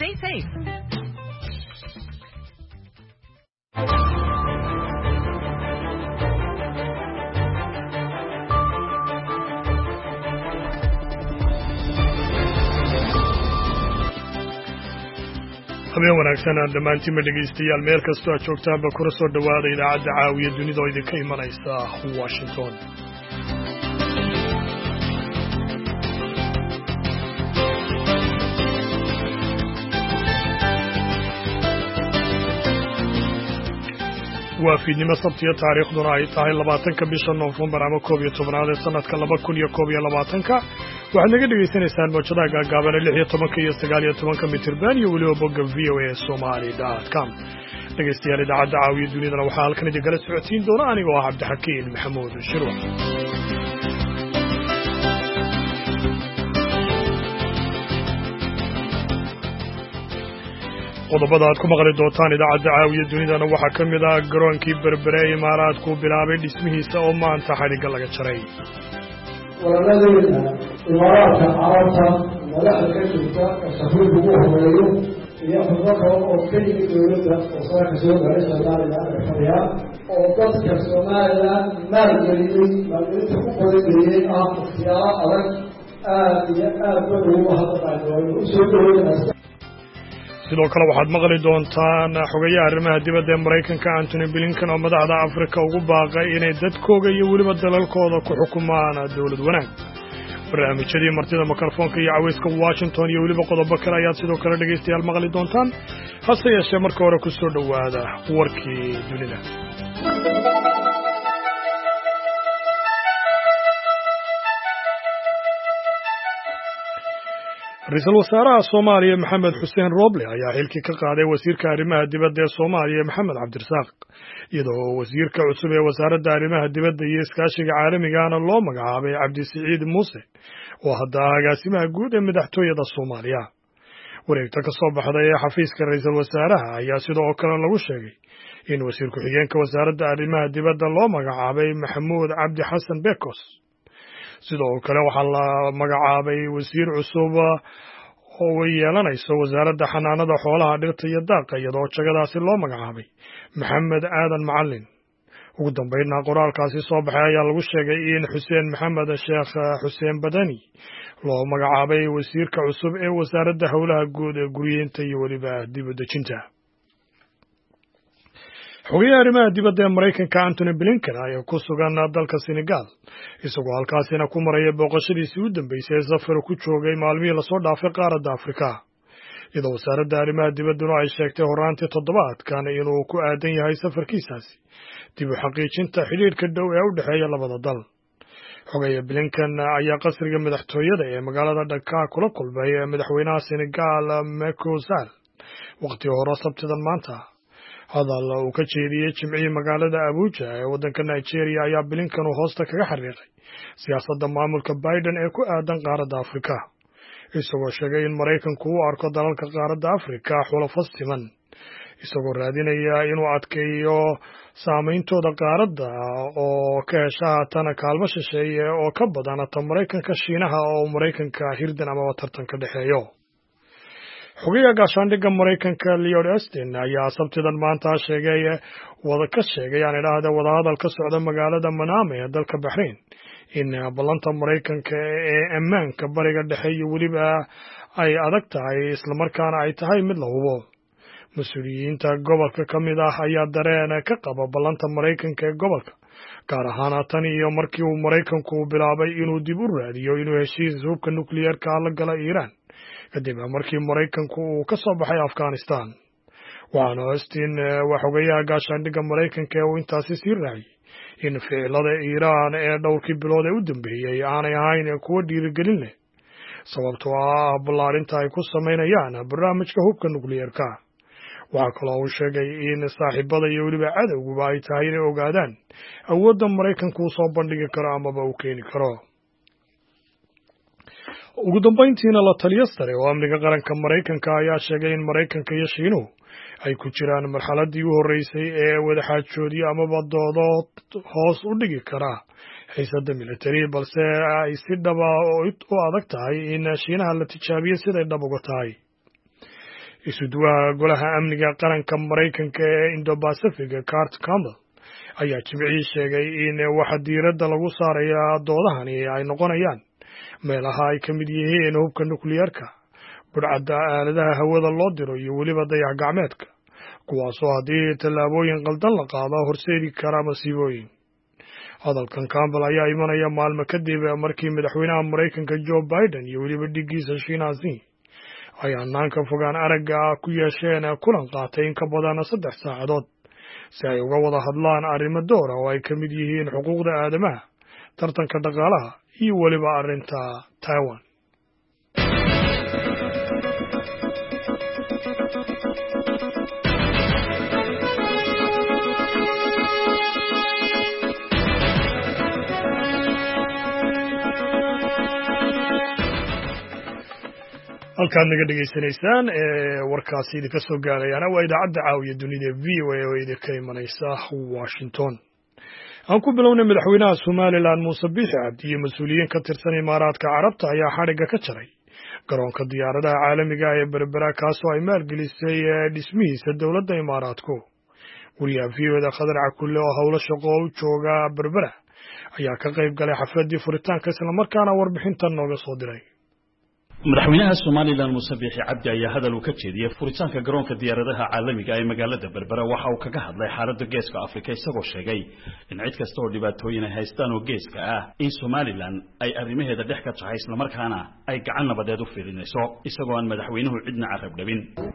stay safe. habeen wanaagsan aan dhammaantiinba dhegaystayaal meel kastoo aad joogtaanba kuna soo dhowaada idaacadda caawiya dunida oo idinka imanaysa Washington. waa fiidnimo sabtiya taariikhduna ay tahay 20 bisha Noofembar ama 11 ee sanadka 2021 waxaad naga dhagaysanaysaan mowjadaha gaagaaban 16 iyo 19 mitirban iyo weliba bogga voasomali.com. dhegaystayaal idaacadda caawiya dunidana waxaa halkan idinkala socodsiin doona anigoo ah Cabdixakiin Maxamuud Shirwa. qodobada aad ku maqli doontaan idaacadda caawiya dunidana waxaa ka mid ah garoonkii berbere ee imaaraadku bilaabay dhismihiisa oo maanta xadhigga laga jaray. walaaladeena imaaraadka carabta madaxda ka jirta oo safiirka ugu horeeyo iyo xubno kale oo ka yimid dowladda oo saaka soo gaaray Soomaaliya ee fadhiya oo dadka Soomaaliland maalgelinta ku qodanayay ikhtiyaar adag aad iyo aad ugu mahadnaqayo u soo dhaweynaysa. sidoo kale waxaad maqli doontaan xogayaha arrimaha dibadda ee Maraykanka Antony Blinken oo madaxda Afrika ugu baaqay inay dadkooda iyo weliba dalalkooda ku xukumaan dawlad wanaag. barnaamijyadii martida mikrofoonka iyo cawayska Washington iyo weliba qodobo kale ayaad sidoo kale dhegaystayaal maqli doontaan hase yeeshee marka hore ku soo dhowaada warkii dunida. ra-iisul wasaaraha Soomaaliya Maxamed Xuseen Roble ayaa xilkii ka qaaday wasiirka arrimaha dibadda ee Soomaaliya Maxamed Cabdirasaaq iyadoo wasiirka cusub ee wasaaradda arrimaha dibadda iyo iskaashiga caalamiga ah loo magacaabay Cabdisiciid Muuse oo hadda agaasimaha guud ee madaxtooyada Soomaaliya. wareegta ka soo baxday ee xafiiska ra-iisul wasaaraha ayaa sidoo kale lagu sheegay in wasiir ku-xigeenka wasaaradda arrimaha dibadda loo magacaabay Maxamuud Cabdi Xasan Bekos. sidoo kale waxaa la magacaabay wasiir cusub oo yeelanaysa wasaaradda xanaanada xoolaha dhirta iyo daaqa iyadoo jagadaasi loo magacaabay Maxamed Aadan Macallin. ugu dambeynna qoraalkaasi soo baxay ayaa lagu sheegay in Xuseen Maxamed Sheekh Xuseen Badani loo magacaabay wasiirka cusub ee wasaaradda howlaha guud ee guryeynta iyo weliba dib u dejinta. xogayaha arrimaha dibadda ee Maraykanka Antony Blinken ayaa ku sugan dalka Senegal isagoo halkaasina ku maraya booqashadiisii u dambeysay ee safar ku joogay maalmihii lasoo dhaafay qaaradda Afrika iyadoo wasaaradda arrimaha dibadduna ay sheegtay horaantii toddobaadkan inuu ku aadan yahay safarkiisaasi dib u xaqiijinta xidhiirka dhow ee u dhexeeya labada dal. xogayaha Blinken ayaa qasriga madaxtooyada ee magaalada Dakar kula kulmay madaxweynaha Senegal Macky Sall waqti hore sabtidan maanta. hadal uu ka jeediyey jimcihii magaalada Abuja ee waddanka Nigeria ayaa Blinken uu hoosta kaga xariiqay siyaasadda maamulka Biden ee ku aadan qaaradda Afrika isagoo sheegay in Maraykanku u arko dalalka qaaradda Afrika xulafo siman isagoo raadinaya inuu adkeeyo saameyntooda qaaradda oo ka hesha haatana kaalmo shisheeye oo ka badan ta Maraykanka Shiinaha oo Maraykanka hirdan amaba tartan ka dhexeeyo. xogayaha gaashaandhigga Maraykanka Lloyd Austin ayaa sabtidan maanta sheegay wadahadal ka socda magaalada Manama ee dalka Bahrain in ballanta Maraykanka ee ammaanka bariga dhexe iyo weliba ay adag tahay islamarkaana ay tahay mid la hubo. mas-uuliyiinta gobolka ka mid ah ayaa dareen ka qaba ballanta Maraykanka ee gobolka gaar ahaan tan iyo markii uu Maraykanku bilaabay inuu dib u raadiyo inuu heshiis hubka nukliyeerka la gala Iiraan kadib markii Maraykanku uu ka soo baxay Afghanistan. waxaana Austin xogayaha gaashaandhigga Maraykanka uu intaasi sii raaciyay in ficilada Iiraan ee dhowrkii bilood ee u dambeeyay aanay ahayn kuwo dhiirigelin leh sababtoo ah ballaarinta ay ku sameynayaan barnaamijka hubka nukliyeerka. waxaa kaloo uu sheegay in saaxiibada iyo weliba cadowguba ay tahay inay ogaadaan awoodda Maraykanku uu soo bandhigi karo amaba uu keeni karo. ugu dambeyntiina la taliyo sare oo amniga qaranka Maraykanka ayaa sheegay in Maraykanka iyo Shiinuhu ay ku jiraan marxaladii u horeysay ee wadaxaajoodyo amaba doodo hoos u dhigi kara xiisadda military balse ay si dhaba u adag tahay in Shiinaha la tijaabiyo siday dhab uga tahay. isuduwaha golaha amniga qaranka Maraykanka ee Indo-Pacific Kurt Campbell ayaa Jimcihii sheegay in waxa diiradda lagu saaraya doodahani ay noqonayaan meelaha ay ka mid yihiin hubka nukliyeerka, budhcadda aaladaha hawada loo diro iyo weliba dayax-gacmeedka, kuwaasoo haddii tallaabooyin qaldan la qaado horseedi kara masiibooyin. Hadalkan Campbell ayaa imanaya maalmo kadib markii madaxweynaha Maraykanka Joe Biden iyo weliba dhiggiisa Shiina ay hannaanka fogaan aragga ku yeesheen kulan qaatay in ka badan 3 saacadood si ay uga wada hadlaan arrimo door ah oo ay ka mid yihiin xuquuqda aadamaha, tartanka dhaqaalaha iyo weliba arrinta Taiwan. halkaad naga dhegaysanaysaan warkaasi idinka soo gaarayana waa idaacadda caawiya dunida VOA oo idinka imanaysa Washington. aan ku bilownay madaxweynaha Somaliland Muuse Biixi Cabdi iyo mas'uuliyiin ka tirsan Imaaraadka Carabta ayaa xadhigga ka jaray garoonka diyaaradaha caalamiga ee Berbera kaasoo ay maalgelisay dhismihiisa dowladda Imaaraadku. wariyaha VOA Khadar Cakulle oo howlo shaqo u jooga Berbera ayaa ka qayb galay xafladii furitaanka isla markaana warbixintan nooga soo diray. madaxweynaha Somaliland Muuse Biixi Cabdi ayaa hadal uu ka jeediyay furitaanka garoonka diyaaradaha caalamiga ee magaalada Berbera waxa uu kaga hadlay xaaladda geeska Afrika isagoo sheegay in cid kasta oo dhibaatooyin ay haystaan oo geeska ah in Somaliland ay arrimaheeda dhex ka tahay isla markaana ay gacan nabadeed u fiirinayso isagoo aan madaxweynuhu cidna carab dhabin.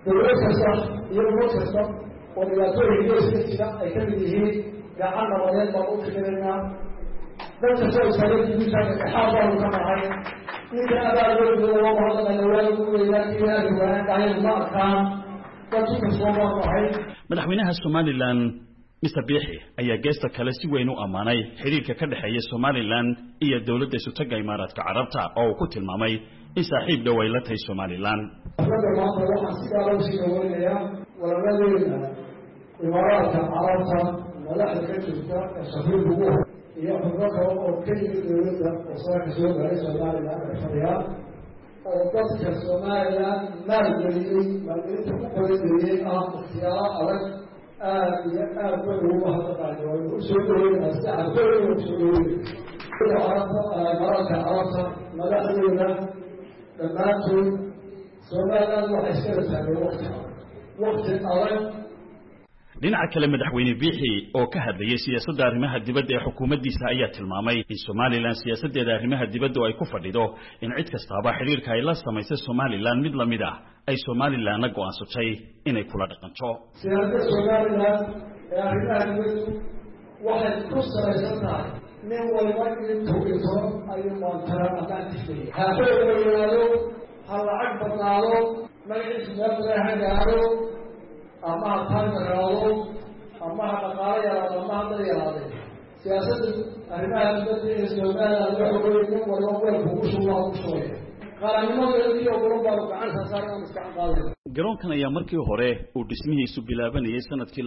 oo dhibaatooyin geeska jira ay ka mid yihiin gacan nabadeed baan u fiirinaa dadka soo istaagay guushaaka dhexaad baanu ka nahay ninka abaalooda oo mahadnaqay waagu weeyaankii aad wanaagtahay ma arkaan dadkii kasoo marnahay. madaxweynaha Somaliland Mr. Biixi ayaa geesta kale si weyn u amaanay xiriirka ka dhexeeya Somaliland iyo dowladda Sultanka Imaaraadka Carabta oo ku tilmaamay in saaxiib dhow ay la tahay Somaliland. maanta waxaan si gaar ah u sii dhaweynayaa walaaladeyda Imaaraadka Carabta madaxda ka jirta safiirka ugu iyo xubno kale oo ka yimid dowladda oo saaka soo gaaray Somaliland ee fadhiyaan oo dadka Somaliland maalgelinta ku qoranayay ikhtiyaaro adag aad iyo aad bay ugu mahadnaqayo oo u soo dhaweynaya saacadooyin oo soo dhaweynaya Imaaraadka Carabta madaxdooda dhammaantood Somaliland waxay iskala taageen waqti adag. dhinaca kale madaxweyne Biixi oo ka hadlayay siyaasadda arrimaha dibadda ee xukuumaddiisa ayaa tilmaamay in Somaliland siyaasaddeeda arrimaha dibadda ay ku fadhido in cid kastaba xiriirka ay la samaysay Somaliland mid lamid ah ay Somalilandna go'aansatay inay kula dhaqanto. siyaasadda Somaliland ee arrimaha dibadda waxay ku salaysan tahay nin walba intuu dhito ayuu maantara aqaantiisay ha xoog weynaado ha lacag badnaado magaciisu meel badan ha gaaro ama ha taagaraado ama ha dhaqaalo yaraado ama ha dad yaraade siyaasadda arrimaha dibadda ee Somaliland waxa weeye nin walba weelku ugu shubaa ugu shubaya qarannimadeeda iyo ogolan baanu gacan saasaaran aan iska qaadayno. garoonkan ayaa markii hore uu dhismihiisu bilaabanayay sanadkii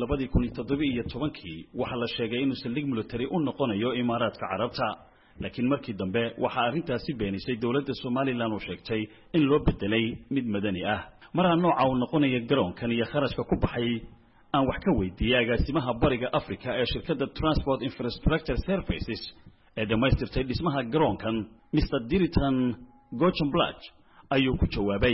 2017 waxaa la sheegay inuu saldhig military u noqonayo Imaaraadka Carabta laakiin markii dambe waxaa arrintaasi beenisay dowladda Somaliland oo sheegtay in loo bedelay mid madani ah. marka nooca uu noqonayo garoonkan iyo kharashka ku baxay aan wax ka weydiiyay agaasimaha bariga Afrika ee shirkadda Transport Infrastructure Services ee dhamaystirtay dhismaha garoonkan Mr. Diritan Gochenblach ayuu ku jawaabay.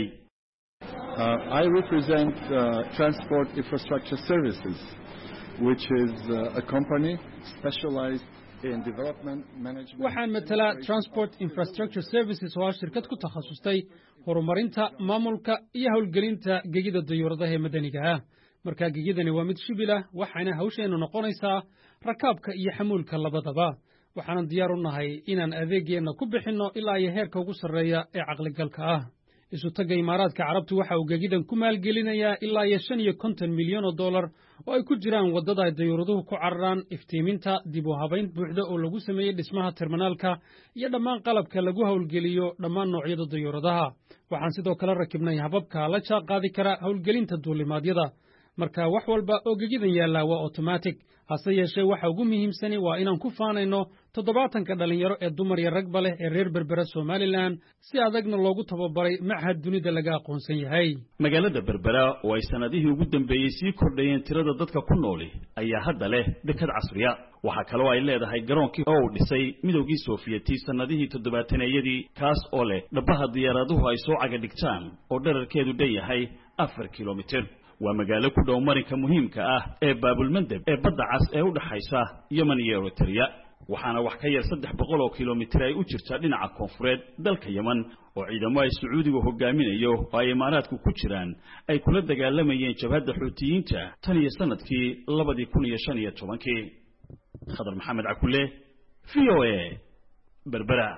I represent Transport Infrastructure Services, which is a company specialized in development management. waxaan matala Transport Infrastructure Services oo shirkad ku takhasustay horumarinta maamulka iyo hawlgelinta gegida dayuuradaha ee madaniga ah. marka gegidani waa mid shibil ah waxaana hawsheenu noqonaysaa rakaabka iyo xamuulka labadaba. waxaan diyaar u nahay inaan adeegeena ku bixino ilaa iyo heerka ugu sarreeya ee caqligalka ah. isu taga Imaaraadka Carabtu waxa uu gegidan ku maalgelinayaa ilaa iyo $50 milyan oo ay ku jiraan wadada ay dayuuraduhu ku cararaan, iftiiminta, dib u habayn buuxda oo lagu sameeyay dhismaha terminaalka iyo dhammaan qalabka lagu hawlgeliyo dhammaan noocyada dayuuradaha. waxaan sidoo kale rakibnay hababka la jaanqaadi kara hawlgelinta duulimaadyada. marka wax walba oo gegidan yaala waa automatic. hase yeeshee waxa ugu muhiimsan waa inaan ku faanayno toddobaatanka dhalinyaro ee dumar iyo ragba leh ee reer berbera somalilan si adagna loogu tababaray machad dunida laga aqoonsan yahay magaalada berbera oo ay sanadihii ugu dambeeyey sii kordhayeen tirada dadka ku nooli ayaa hadda leh dekad casriya waxaa kaloo ay leedahay garoonkii oo uu dhisay midowgii soofiyeti sanadihii 70-yadii kaas oo leh dhabaha diyaaraduhu ay soo caga dhigtaan oo dherarkeedu dheeyahay 4 kilomitir waa magaalo ku dhow marinka muhiimka ah ee baabulmandeb ee badda cas ee u dhaxaysa Yemen iyo Eritrea waxaana wax ka yar 300 oo kilomitir ay u jirtaa dhinaca koonfureed dalka Yemen oo ciidamo ay Sacuudigu hogaaminayo oo ay Imaaraadku ku jiraan ay kula dagaalamayeen jabhadda Xuutiyiinta tan iyo sanadkii 2015 Khadar Maxamed Akule VOA Berbera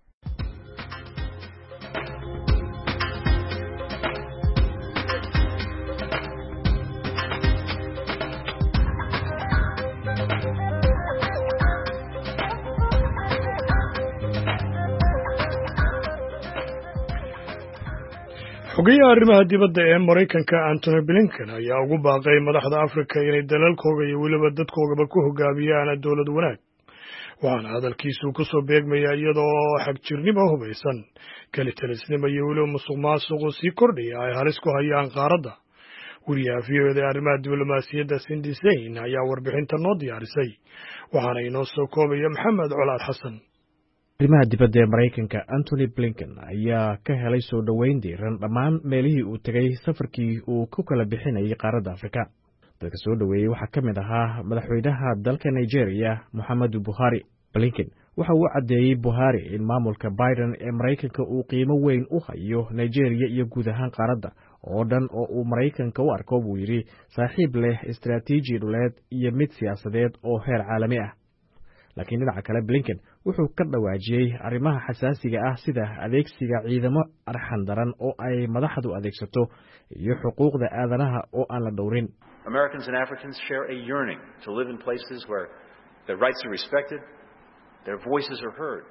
xogayaha arrimaha dibadda ee Mareykanka Antony Blinken ayaa ugu baaqay madaxda Afrika inay dalalkooda iyo weliba dadkoodaba ku hogaamiyaan dawlad wanaag waxaana hadalkiisu ku soo beegmaya iyadoo xagjirnimo hubaysan kalitalisnimo iyo weliba musuqmaasuq sii kordhaya ay halis ku hayaan qaaradda wariyaha VOAda arrimaha diblomaasiyadda Cindy Sain ayaa warbixinta noo diyaarisay waxaana inoo soo koobaya Maxamed Colaad Xasan arrimaha dibadda ee Mareykanka Antony Blinken ayaa ka helay soo dhaweyn diiran dhammaan meelihii uu tagay safarkii uu ku kala bixinayay qaaradda Afrika dadka soo dhaweeyay waxaa ka mid ahaa madaxweynaha dalka Nigeria Muhammadu Buhari Blinken waxa uu cadeeyay Buhari in maamulka Biden ee Mareykanka uu qiimo weyn u hayo Nigeria iyo guud ahaan qaaradda oo dhan oo uu Mareykanka u arko buu yiri saaxiib leh istiraatiiji dhuleed iyo mid siyaasadeed oo heer caalami ah laakiin dhinaca kale Blinken wuxuu ka dhawaajiyay arrimaha xasaasiga ah sida adeegsiga ciidamo arxan daran oo ay madaxdu adeegsato iyo xuquuqda aadanaha oo aan la dhowrin Americans and Africans share a yearning to live in places where their rights are respected, their voices are heard.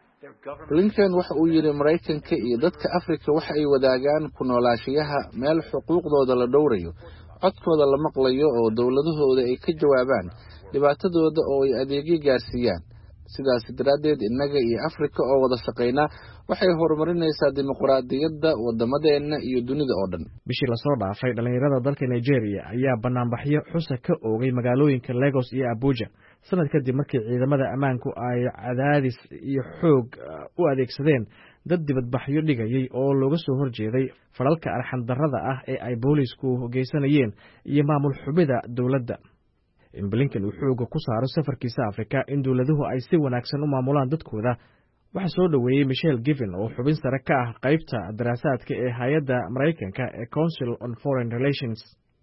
Blinken waxa uu yiri Mareykanka iyo dadka Afrika waxa ay wadaagaan ku noolaanshiyaha meel xuquuqdooda la dhowrayo codkooda la maqlayo oo dawladahooda ay ka jawaabaan dhibaatadooda oo ay adeegyo gaarsiiyaan sidaas daraadeed innaga iyo Afrika oo wada shaqeynaa waxay horumarinaysaa dimuqraadiyadda wadamadeena iyo dunida oo dhan bishii la soo dhaafay dhalinyarada dalka Nigeria ayaa banaanbaxyo xusa ka oogay magaalooyinka Lagos iyo Abuja sanad kadib markii ciidamada ammaanku ay cadaadis iyo xoog u adeegsadeen dad dibadbaxyo dhigayay oo looga soo horjeeday falalka arxan darrada ah ee ay boolisku geysanayeen iyo maamul xubida dawladda in Blinken uu xooga ku saaro safarkiisa Afrika in dawladuhu ay si wanaagsan u maamulaan dadkooda waxa soo dhaweeyay Michelle Given oo xubin sare ka ah qaybta daraasaadka ee hay'adda Mareykanka ee Council on Foreign Relations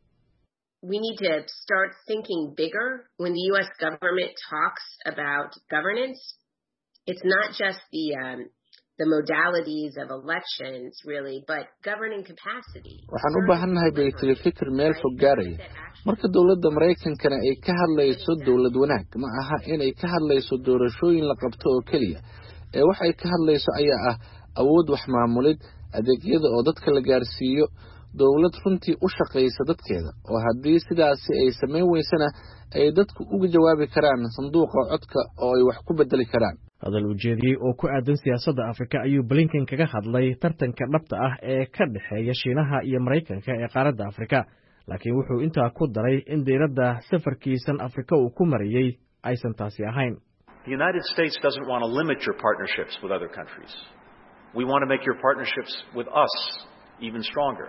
We need to start thinking bigger when the US government talks about governance. It's not just the modalities of elections really, but governing capacity. Waxaan u baahanahay baytiri fikir meel fog gaaray. Marka dawladda Mareykankana ay ka hadlayso dawlad wanaag, ma aha inay ka hadlayso doorashooyin la qabto oo kaliya. Waxay ka hadlayso ayaa ah awood wax maamulid, adeegyada oo dadka la gaarsiiyo, dawlad runtii u shaqeysa dadkeeda, oo haddii sidaasi ay sameyn weysana ay dadku uga jawaabi karaan sanduuqa codka oo ay wax ku bedeli karaan. hadal ujeediyey oo ku aadan siyaasadda Afrika ayuu Blinken kaga hadlay tartanka dhabta ah ee ka dhaxeeya Shiinaha iyo Mareykanka ee qaaradda Afrika laakiin wuxuu intaa ku daray in diiradda safarkiisan Afrika uu ku mariyay aysan taasi ahayn The United States doesn't want to limit your partnerships with other countries. We want to make your partnerships with us even stronger.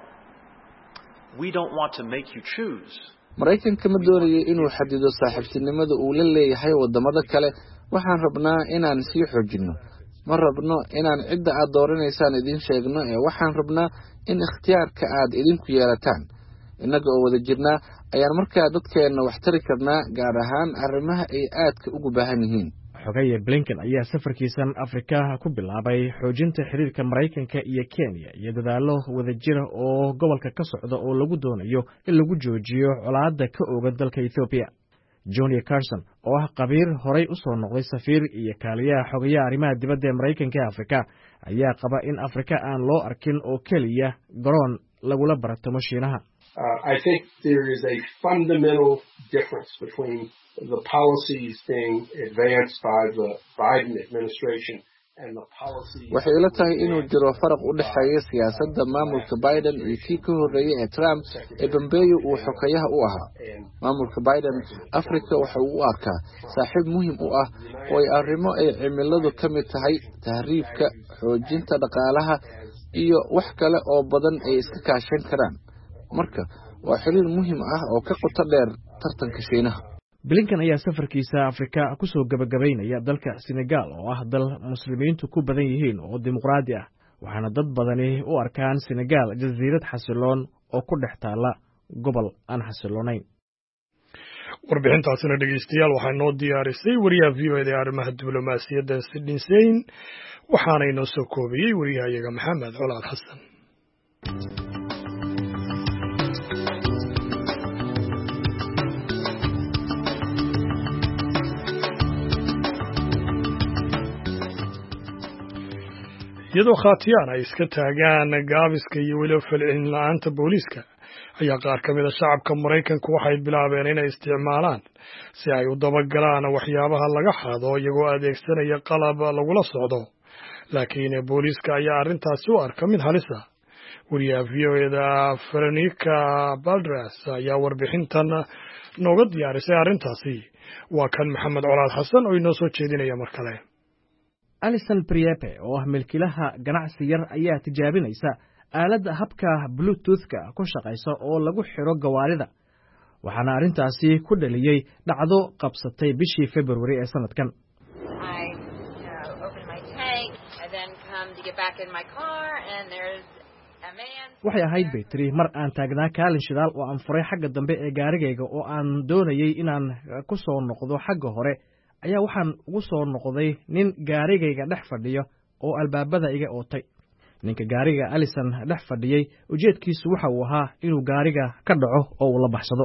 We don't want to make you choose. Mareykanka ma doonayo inuu xadido saaxiibtinimada uu la leeyahay wadamada kale waxaan rabnaa inaan sii xoojino ma rabno inaan cidda aad dooranaysaan idin sheegno waxaan rabnaa in ikhtiyaarka aad idinku yeelataan innaga oo wada jirnaa ayaan markaa dadkeena wax tari karnaa gaar ahaan arrimaha ay aadka ugu baahan yihiin xogaye Blinken ayaa safarkiisan Afrika ku bilaabay xoojinta xiriirka Mareykanka iyo Kenya iyo dadaalo wadajir oo gobolka ka socda oo lagu doonayo in lagu joojiyo colaadda ka oogan dalka Ethiopia Johnny Carson oo ah qabiir horay u soo noqday safiir iyo kaaliyaha xogayaha arrimaha dibadda ee Mareykanka ee Afrika ayaa qaba in Afrika aan loo arkin oo kaliya garoon lagula baratamo Shiinaha I think there is a fundamental difference between the policies being advanced by the Biden administration and the policies. waxay ila tahay inuu jiro faraq u dhexeeya siyaasadda maamulka Biden iyo kii ka horreeyay ee Trump ee Pompeo uu xokayaha u ahaa. Maamulka Biden Afrika waxa uu u arkaa saaxiib muhiim u ah oo ay arrimo ay cimiladu ka mid tahay tahriibka, xoojinta dhaqaalaha iyo wax kale oo badan ay iska kaashan karaan. marka waa xiriir muhiim ah oo ka qoto dheer tartanka Shiinaha. Blinken ayaa safarkiisa Afrika ku soo gabagabaynaya dalka Senegal oo ah dal muslimiintu ku badan yihiin oo dimuqraadi ah, waxaana dad badani u arkaan Senegal jasiirad xasiloon oo ku dhex taala gobol aan xasiloonayn. warbixintaasina dhegeystayaal waxaa noo diyaarisay wariyaha VOA arrimaha diblomaasiyadda Sidney Sein, waxaana inoo soo koobiyey wariyahayaga Maxamed Colaad Xasan. iyadoo khaatiyaan ay iska taagaan gaabiska iyo weliba falcelin la'aanta booliiska ayaa qaar ka mid a shacabka Maraykanku waxay bilaabeen inay isticmaalaan si ay u dabagalaan waxyaabaha laga xado iyagoo adeegsanaya qalab lagula socdo, laakiin booliiska ayaa arrintaasi u arka mid halis ah. wariyaha VOA-da Veronica Balderas ayaa warbixintan nooga diyaarisay arrintaasi. waa kan Maxamed Colaad Xasan oo inoo soo jeedinaya mar kale. Alison Priepe oo ah milkiilaha ganacsi yar ayaa tijaabinaysa aaladda habka Bluetooth-ka ku shaqaysa oo lagu xiro gawaarida, waxaana arrintaasi ku dhaliyey dhacdo qabsatay bishii February ee sanadkan. waxay ahayd Betri mar aan taagnaa kaalin shidaal oo aan furay xagga dambe ee gaarigayga oo aan doonayay inaan ku soo noqdo xagga hore, ayaa waxaan ugu soo noqday nin gaarigayga dhex fadhiyo oo albaabada iga ootay. ninka gaariga Alison dhex fadhiyay ujeedkiisu waxa uu ahaa inuu gaariga ka dhaco oo uu la baxsado.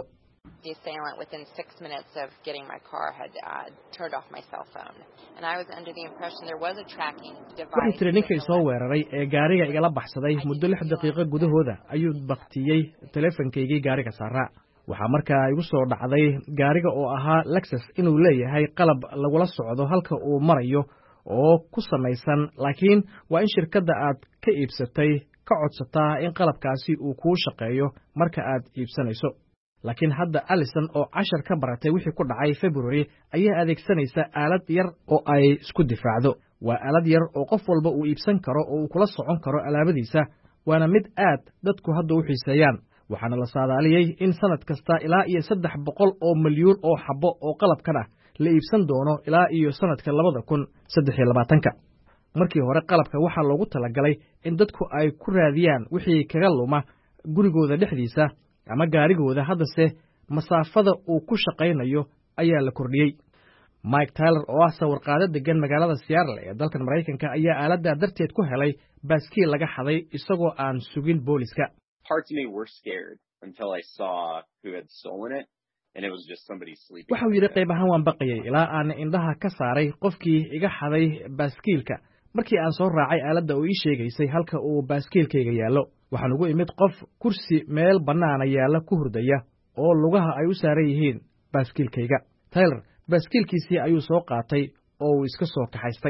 waxay tiri ninkay soo weeraray ee gaariga igala baxsaday muddo 6 daqiiqo gudahooda ayuu baktiyey teleefankaygii gaariga saaraa. waxaa markaa igu soo dhacday gaariga oo ahaa Lexus inuu leeyahay qalab lagula socdo halka uu marayo oo ku samaysan, laakiin waa in shirkadda aad ka iibsatay ka codsataa in qalabkaasi uu kuu shaqeeyo marka aad iibsanayso. laakiin hadda Alison oo cashar ka baratay wixii ku dhacay February ayaa adeegsanaysa aalad yar oo ay isku difaacdo. waa aalad yar oo qof walba uu iibsan karo oo uu kula socon karo alaabadiisa, waana mid aad dadku hadda u xiiseeyaan. waxaana la saadaaliyey in sanad kasta ilaa iyo 300 oo milyuun oo xabo oo qalabkan ah la iibsan doono ilaa iyo sanadka 2023. markii hore qalabka waxaa loogu talagalay in dadku ay ku raadiyaan wixii kaga luma gurigooda dhexdiisa ama gaarigooda, haddase masaafada uu ku shaqaynayo ayaa la kordhiyey. Mike Taylor oo ah sawirqaade degan magaalada Seattle ee dalkan Maraykanka ayaa aaladda darteed ku helay baaskiil laga xaday isagoo aan sugin booliska. waxau yidhi qayb ahaan waan baqayay ilaa aan indhaha ka saaray qofkii iga xaday baaskiilka. markii aan soo raacay aaladda oo ii sheegaysay halka uu baaskiilkayga yaallo, waxaan ugu imid qof kursi meel bannaana yaalla ku hurdaya oo lugaha ay u saaran yihiin baaskiilkayga. Taylor baaskiilkiisii ayuu soo qaatay oo uu iska soo kaxaystay.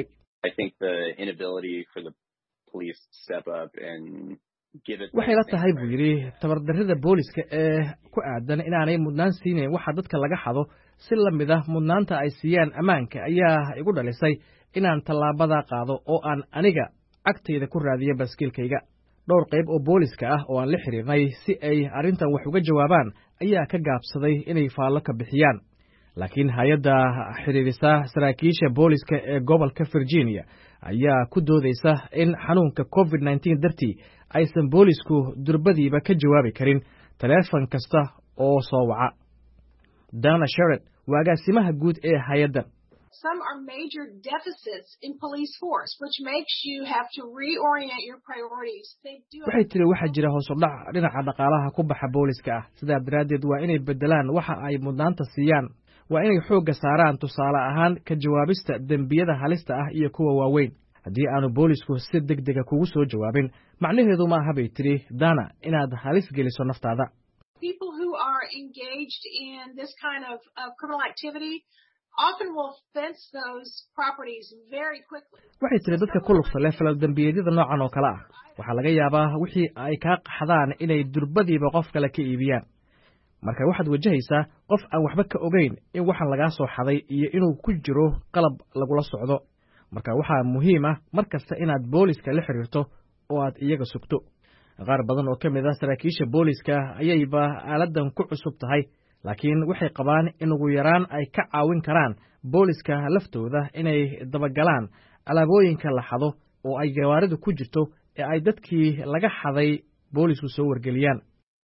waxay la tahay buu yidhi tabardarrida booliska ee ku aadan inaanay mudnaan siinayn waxa dadka laga xado si la mid ah mudnaanta ay siiyaan ammaanka ayaa igu dhalisay inaan tallaabada qaado oo aan aniga agtayda ku raadiyo baaskiilkayga. dhowr qayb oo booliska ah oo aan la xiriirnay si ay arrintan wax uga jawaabaan ayaa ka gaabsaday inay faallo ka bixiyaan, laakiin hay-adda xiriirisa saraakiisha booliska ee gobolka Virginia ayaa ku doodaysa in xanuunka COVID-19 dartii aysan boolisku durbadiiba ka jawaabi karin taleefan kasta oo soo waca. Dana Sherrod waa agaasimaha guud ee hay-addan. Some are major deficits in police force, which makes you have to reorient your priorities. waxay tiri waxaa jira hoos u dhac dhinaca dhaqaalaha ku baxa booliska ah, sidaa daraaddeed waa inay beddelaan waxa ay mudnaanta siiyaan. waa inay xoogga saaraan tusaale ahaan ka jawaabista dembiyada halista ah iyo kuwa waaweyn. haddii aanu boolisku si degdega kugu soo jawaabin, macnaheedu ma aha bay tiri Dana inaad halis geliso naftaada. People who are engaged in this kind of criminal activity often will fence those properties very quickly. waxay tiri dadka ku lugta leh falal dambiyada noocan oo kale ah waxaa laga yaabaa wixii ay ka qaxdaan inay durbadiiba qof kale ka iibiyaan marka waxaad wajahaysaa qof aan waxba ka ogeyn in waxan laga soo xaday iyo inuu ku jiro qalab lagula socdo marka waxaa muhiim ah markasta inaad booliska la xiriirto oo aad iyaga sugto qaar badan oo kamid ah saraakiisha booliska ayayba aaladan ku cusub tahay laakiin waxay qabaan in ugu yaraan ay ka caawin karaan booliska laftooda inay dabagalaan alaabooyinka la xado oo ay gawaaridu ku jirto ee ay dadkii laga xaday boolisku soo wargeliyaan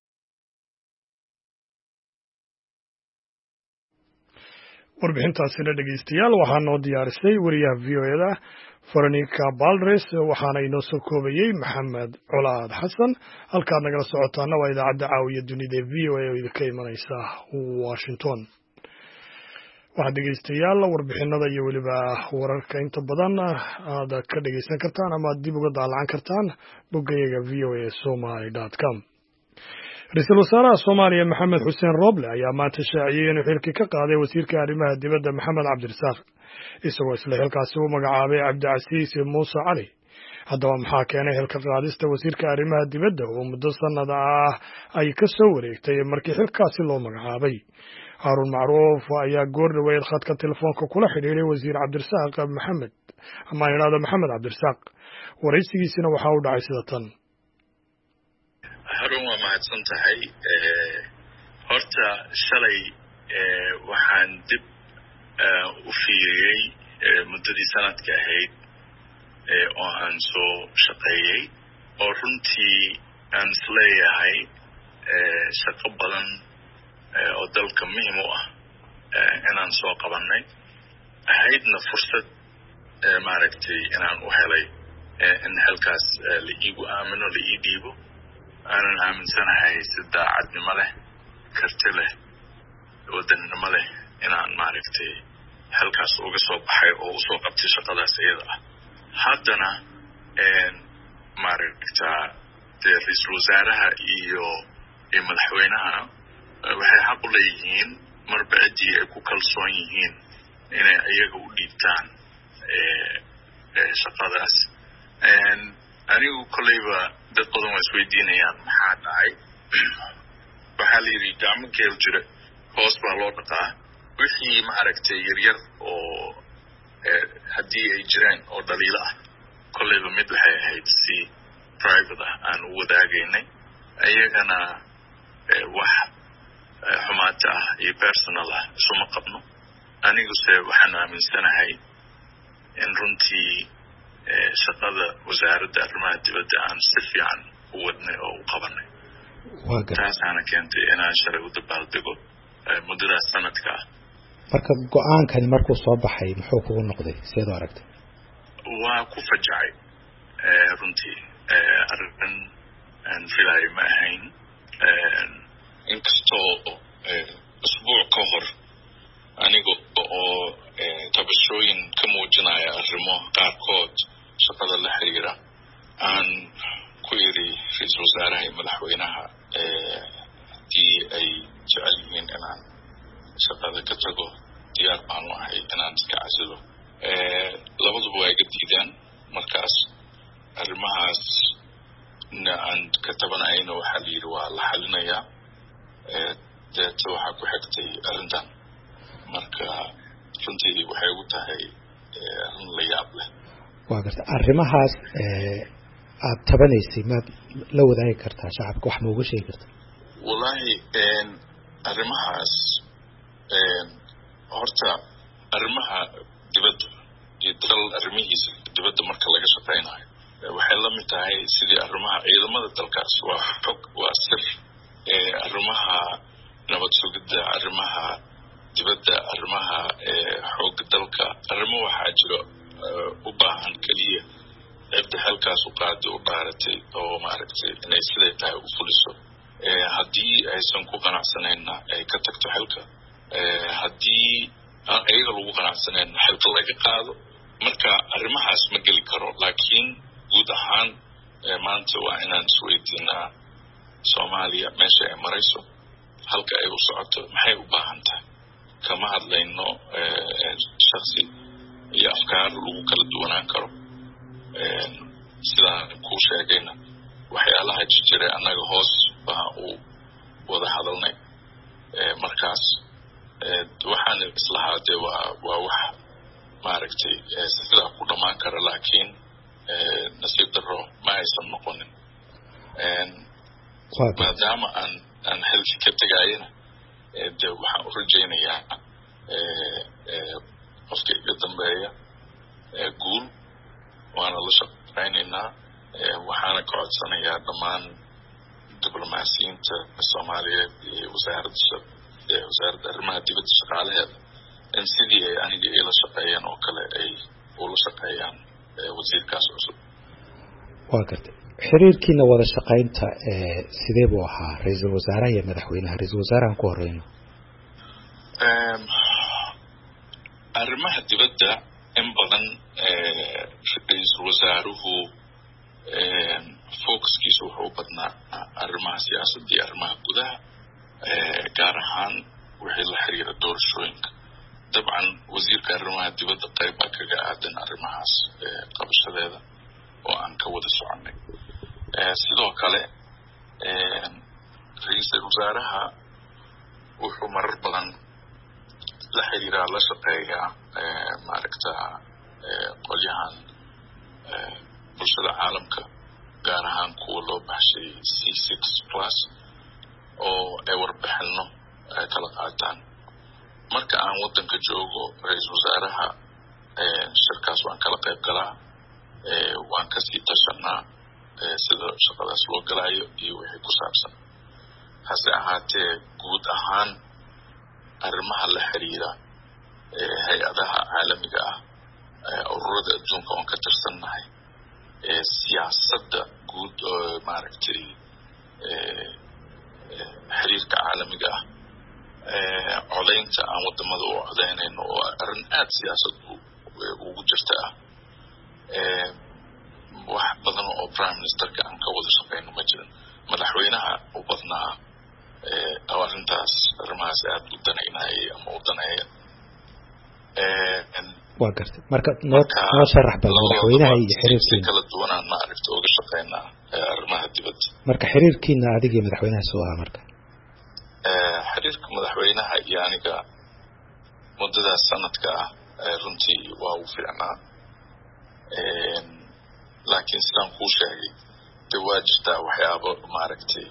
warbixintaasina dhegeystayaal waxaa noo diyaarisay wariyaha v-o-da veronica baldres waxaana inoo soo koobayey maxamed colaad xasan halkaad nagala socotaana waa idaacadda caawiya dunida ee v-o-a oo idinka imanaysa washington waxaad dhegeystayaal warbixinada iyo weliba wararka inta badan aad ka dhegeysan kartaan ama aad dib uga daalacan kartaan boggayaga v-o-a somaly.com ra-iisul wasaaraha soomaaliya maxamed xuseen rooble ayaa maanta shaaciyey inuu xilkii ka qaaday wasiirka arrimaha dibadda maxamed cabdirasaaq isagoo isla xilkaasi u magacaabay cabdicasiis muuse cali haddaba maxaa keenay xilka qaadista wasiirka arrimaha dibadda oo muddo sannada ah ay ka soo wareegtay markii xilkaasi loo magacaabay haaruun macruuf ayaa goor dhaweyd khadka telefoonka kula xidhiiray wasiir cabdirasaaq maxamed ama aan idhahdo maxamed cabdirasaaq waraysigiisina waxaa u dhacay sida tan harun waa mahadsan tahay horta shalay waxaan dib u fiiriyey muddadii sanadka ahayd oo aan soo shaqeeyey oo runtii aan isleeyahay shaqo badan oo dalka muhiim u ah inaan soo qabannay ahaydna fursad maaragtay inaan u helay in xilkaas la iigu aamino la ii dhiibo aanan aaminsanahay si daacadnimo leh karti leh wadannimo leh inaan maaragtay halkaas uga soo baxay oo usoo qabtay shaqadaas iyada ah haddana maaragta dee ra-iisul wasaaraha iyo madaxweynaha waxay xaq u leeyihiin marba ciddii ay ku kalsoon yihiin inay iyaga u dhiibtaan shaqadaas anigu kolleyba dad badan waa isweydiinayaan maxaa dhacay waxaa la yidhi gacmo geel jira hoos baa loo dhaqaa wixii maaragtay yaryar oo haddii ay jireen oo dhaliilo ah kolleyba mid waxay ahayd si private ah aan u wadaagaynay iyagana wax xumaata ah iyo personal ah isuma qabno aniguse waxaan aaminsanahay in runtii shaqada wasaaradda arrimaha dibadda aan si fiican u wadnay oo u qabanay taasaana keentay inaan shalay u dabaaldego muddadaas sanadka ah marka go-aankani markuu soo baxay muxuu kugu noqday sideed u aragtay waa ku fajacay runtii arrin aan filayo ma ahayn inkastoo usbuuc ka hor aniga oo tabashooyin ka muujinaya arrimo qaarkood shaqada la xiriira aan ku yidhi ra-iisul wasaaraha iyo madaxweynaha haddii ay jecel yihiin inaan shaqada ka tago diyaar baan u ahay inaan iska casilo labaduba waa iga diidaan markaas arrimahaasna aan ka tabanayno waxaa la yidhi waa la xalinayaa deeta waxaa ku xigtay arrintan marka runtii waxay ugu tahay arrin la yaab leh waa garta arrimahaas aad tabanaysay maad la wadaagi kartaa shacabka wax ma uga sheegi karta wallahi arrimahaas horta arrimaha dibadda iyo dal arrimihiisa dibadda marka laga shaqaynayo waxay la mid tahay sidii arrimaha ciidamada dalkaas waa xog waa sir arrimaha nabad sugidda arrimaha dibadda arrimaha xoogga dalka arrimo waxaa jiro u baahan keliya cidda halkaas u qaaday u dhaaratay oo maaragtay inay siday tahay u fuliso haddii aysan ku qanacsanayna ay ka tagto xilka haddii aan iyaga lagu qanacsanayna xilka laga qaado marka arrimahaas ma geli karo laakiin guud ahaan maanta waa inaan isweydiinaa soomaaliya meesha ay marayso halka ay u socoto maxay u baahan tahay kama hadlayno shakhsi iyo afkaar lagu kala duwanaan karo sidaan ku sheegayna waxyaalaha jira annaga hoos baa u wada hadalnay markaas waxaan islahaa dee waa wax maaragtay sidaa ku dhammaan kara laakiin nasiib darro ma aysan noqonin maadaama aan xilki ka tegayana dee waxaan u rajaynayaa qofka iga dambeeya guul waana la shaqaynaynaa waxaana ka codsanayaa dhammaan diblomaasiyiinta soomaaliyeed iyo wasaaradda arrimaha dibadda shaqaalaheeda in sidii ay aniga ila shaqeeyaan oo kale ay ula shaqeeyaan wasiirkaas cusub. waa gartay xiriirkiina wada shaqaynta sidee buu ahaa ra-iisul wasaaraha iyo madaxweynaha? ra-iisul wasaarahan ku horeyno. arrimaha dibadda in badan ra-iisul wasaaruhu focuskiisu wuxuu badnaa arrimaha siyaasadda iyo arrimaha gudaha gaar ahaan wixii la xiriira doorashooyinka. dabcan wasiirka arrimaha dibadda qayb baa kaga aadan arrimahaas qabashadeeda oo aan ka wada soconay. sidoo kale ra-iisul wasaaraha wuxuu marar badan la xiriiraa la shaqeeyaa maaragta qolyahan bulshada caalamka gaar ahaan kuwa loo baxshay C6+ oo ay warbixino kala qaataan. marka aan wadanka joogo ra-iisul wasaaraha shirkaas waan kala qayb galaa waan kasii tashanaa sida shaqadaas loo galaayo iyo wixii ku saabsan. hase ahaatee guud ahaan arrimaha la xiriira hay-adaha caalamiga ah ururada adduunka oon ka tirsannahay siyaasadda guud oo maaragtay xiriirka caalamiga ah codaynta aan wadamada u codaynayno oo arrin aad siyaasad ugu jirta ah wax badan oo prime ministerka aan ka wada shaqayno ma jirin. madaxweynaha u badnaa arrintaas arrimahaas aad u danaynayay ama u daneeya. waa gartay marka noo sharax bal madaxweynaha iyo xiriirkiina kala duwanaan maaragta uga shaqaynaa arrimaha dibadda. marka xiriirkiina adiga iyo madaxweynaha soo ahaa marka xiriirka madaxweynaha iyo aniga muddadaas sanadka ah runtii waa u fiicnaa laakiin sidaan kuu sheegay dee waa jirtaa waxyaabo maaragtay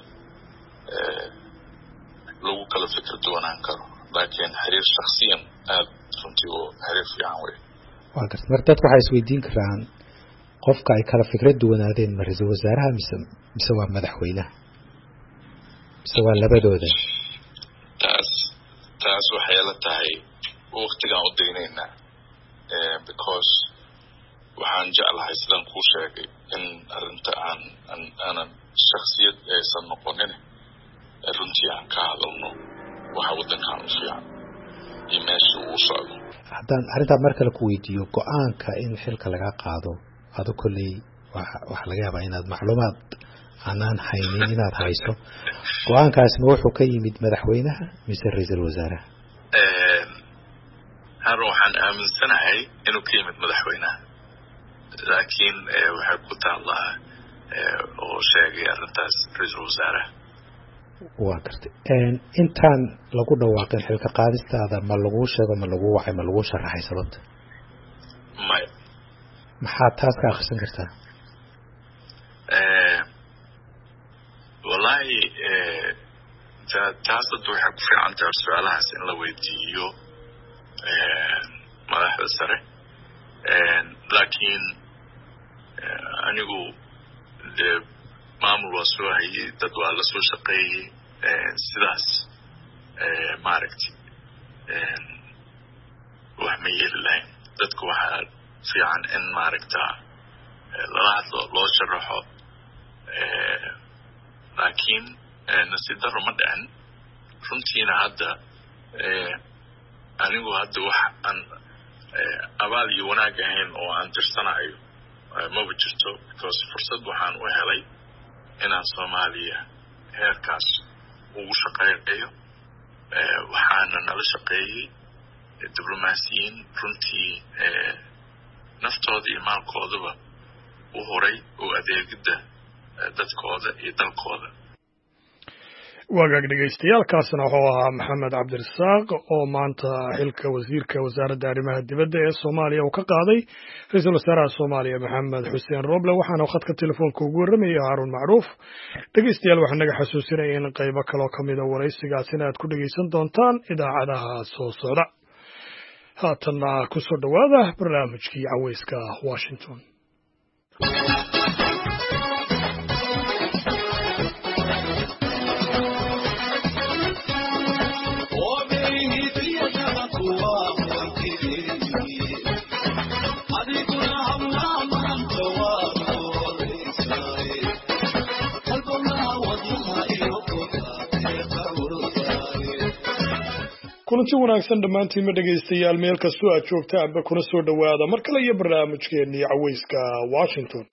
lagu kala fikir duwanaan karo laakiin xiriir shaksiyan aad runtii oo xiriir fiican wey. waa garta marka dadku waxay isweydiin karaan qofka ay kala fikrad duwanaadeen ma ra-iisul wasaaraha mise waa madaxweynaha mise waa labadooda? taas waxay la tahay waqtigaan u daynaynaa because waxaan jeclahay sidaan kuu sheegay in arrinta aanan shaksiyad aysan noqonin runtii aan ka hadalno waxa wadankan u fiican iyo meesha uu socdo. haddaan arrintaa mar kale ku weydiiyo go-aanka in xilka laga qaado ado kolley waxa laga yaabaa inaad macluumaad aanaan haynin inaad hayso go-aankaasma wuxuu ka yimid madaxweynaha mise ra-iisul wasaaraha? harun waxaan aaminsanahay inuu ka yimid madaxweynaha laakiin waxay ku taallaa oo sheegay arrintaas ra-iisul wasaaraha. waa gartay intaan lagu dhawaaqin xilka qaadistaada ma laguu sheego ma laguu wacay ma laguu sharaxay sababta? maya. maxaad taas ka akhrisan kartaa? wallahi taas hadda waxay ku fiican tahay su-aalahaas in la weydiiyo madaxda sare laakiin anigu dee maamul waa soo hayay dad waa la soo shaqeeyey sidaas maaragtay wax ma yeeli lahayn. dadku waxaa fiican in maaragta lala hadlo loo sharaxo laakiin nasiib darro ma dhicin runtiina hadda anigu hadda wax aan abaal iyo wanaag ahayn oo aan tirsanayo maba jirto because fursad waxaan u helay inaan Soomaaliya heerkaas ugu shaqeeyo waxaana nala shaqeeyey diblomaasiyiin runtii naftooda iyo maalkoodaba u horay oo adeegida dadkooda iyo dalkooda. wagaag dhegeystayaaalkaasna wuxuu ahaa maxamed cabdirasaaq oo maanta xilka wasiirka wasaaradda arrimaha dibadda ee Soomaaliya uu ka qaaday ra'iisul wasaaraha Soomaaliya Maxamed Xuseen Roble waxaana khadka telefoonka ugu warramayay Haarun Macruuf. dhegeystayaal waxaan naga xasuusinaya in qaybo kale oo kamid ah waraysigaasina aad ku dhegeysan doontaan idaacadaha soo socda. haatanna ku soo dhawaada barnaamijkii caweyska Washington. kulanti wanaagsan dhammaantiinma dhegaystayaal meel kastoo aad joogtaanba kuna soo dhowaada mar kale iyo barnaamijkeennii caweyska Washington.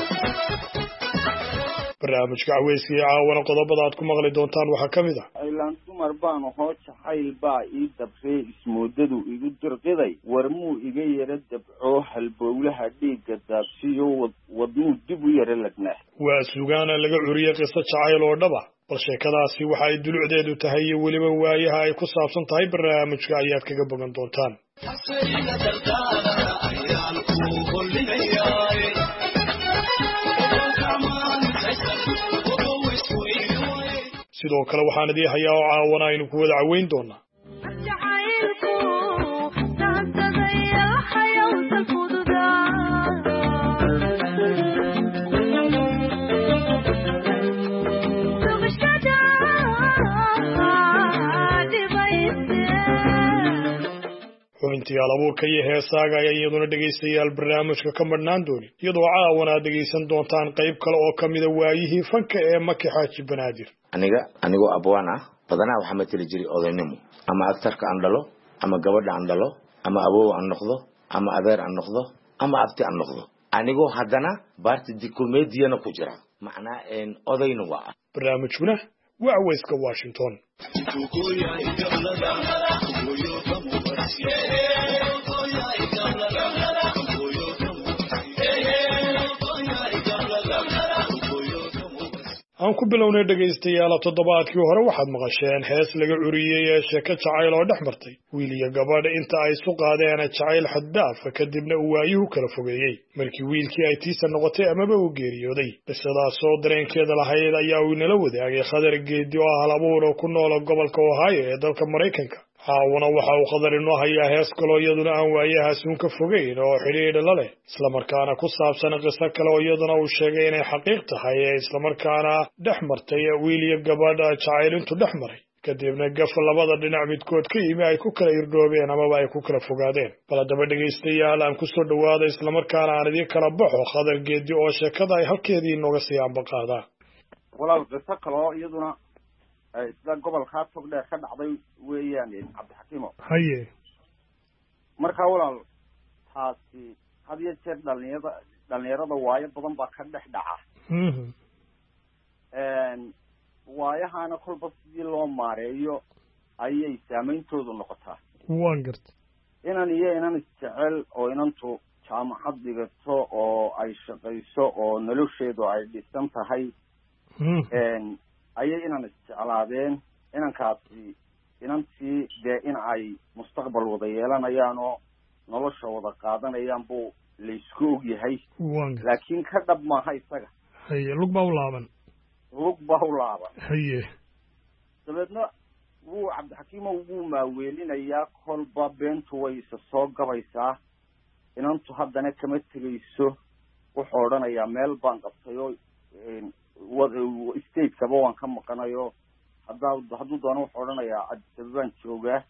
barnaamijka caweyska iyo caawana qodobada aad ku maqli doontaan waxaa ka mid ah aylaan dumar baan hoo jacayl baa ii dabree ismoodadu igu dirqiday warmuu iga yara dabcoo halbowlaha dhiigga daabsiyo wadmuu dib u yara lagnaa. waa sugaana laga curiyey qiso jacayl oo dhaba bal sheekadaasi waxa ay dulucdeedu tahay iyo weliba waayaha ay ku saabsan tahay barnaamijka ayaad kaga bogan doontaan. sidoo kale waxaan idii hayaa oo caawana aynu ku wada caweyn doonaa xubintii alabuurka iyo heesaaga ayaa iyaduna dhegaystayaal barnaamijka ka madhnaan doonin iyadoo caawana aad dhegaysan doontaan qayb kale oo kamida waayihii fanka ee Maki Xaaji Banaadir. anigoo abwaan ah badanaa waxaa matali jiray odaynimo ama aktarka aan dhalo ama gabadha aan dhalo ama aboow aan noqdo ama adeer aan noqdo ama abti aan noqdo anigoo haddana baarti dikomeediyana ku jira macnaa odayna waa ah. barnaamijkuna waa caweyska Washington. aan ku bilownay dhegaystayaal toddobaadkii hore waxaad maqasheen hees laga curiyey ee sheeko jacayl oo dhex martay wiil iyo gabadh inta ay isu qaadeen jacayl xaddaaf kadibna uu waayuhu kala fogeeyey markii wiilkii ay tiisa noqotay amaba uu geeriyooday. qisadaasoo dareenkeeda lahayd ayaa uu inala wadaagay Khadar Geedi oo hal abuur oo ku nool gobolka Ohio ee dalka Maraykanka. caawana waxa uu Khadar inoo hayaa hees kaloo iyaduna aan waayahaas uun ka fogeyn oo xidhiidh la leh islamarkaana ku saabsan qiso kale oo iyaduna uu sheegay inay xaqiiq tahay islamarkaana dhex martay wiil iyo gabadh jacayl intuu dhex maray kadibna gaf labada dhinac midkood ka yimi ay ku kala irdhoobeen amaba ay ku kala fogaadeen. bal haddaba dhegaystayaal aan ku soo dhawaada islamarkaana aan idin kala baxo Khadar Geedi oo sheekada ay halkeedii inooga sii ambaqaadaa. walaal qiso kaloo iyaduna sida gobolka Togdheer ka dhacday weeyaan Cabdixakiimo. haye marka walaal taasi had iyo jeer dhalinyarada waayo badan baa ka dhex dhaca. waayahana kolba sidii loo maareeyo ayay saameyntoodu noqotaa. waan gartay inan isjecel oo inantu jaamacad dhigato oo ay shaqayso oo nolosheedu ay dhisan tahay ayay inan isjeclaadeen inankaasi inantii dee in ay mustaqbal wada yeelanayaan oo nolosha wada qaadanayaan buu laysku og yahay laakiin ka dhab maaha isaga. haye lug baa u laaban haye dabeedna wuu Cabdixakiimo wuu maaweelinayaa kolba beentu way isa soo gabaysaa inantu haddana kama tegayso wuxuu odhanayaa meel baan qabtayoo state-kaba waan ka maqanayo hadduu doono wuxuu odhanayaa adabaan joogaa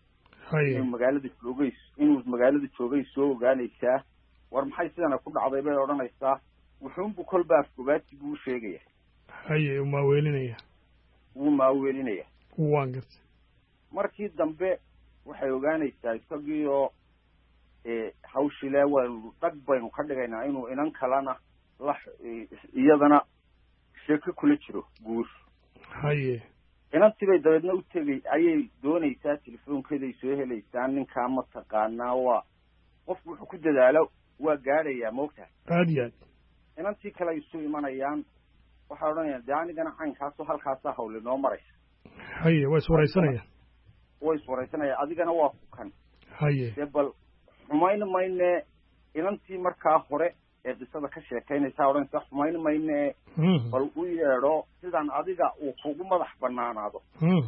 inuu magaalada joogay soo ogaanaysaa war maxay sidana ku dhacday bay odhanaysaa wuxuunbu kolba afgobaati buu sheegaya. haye wuu maaweelinaya waan gartay. markii dambe waxay ogaanaysaa isagii oo hawshile waynu dhag baynu ka dhigaynaa inuu inan kalena iyadana sheeko kula jiro guur. haye inantii bay dabeedna u tegay ayay doonaysaa telefoonkeeday soo helaysaa ninkaa ma taqaanaa waa qofku wuxuu ku dadaalo waa gaadhayaa moogtahay aad iyo aad inantii kale isu imanayaan waxay odhanayaan dee anigana caynkaasoo halkaasaa hawli noo maraysa haye way iswaraysanayaan adigana waa ku kan haye dee bal xumayn mayne inantii markaa hore ee qisada ka sheekaynaysaa odhanaysa xumayn mayne bal u yeedho sidaan adiga uu kugu madax banaanaado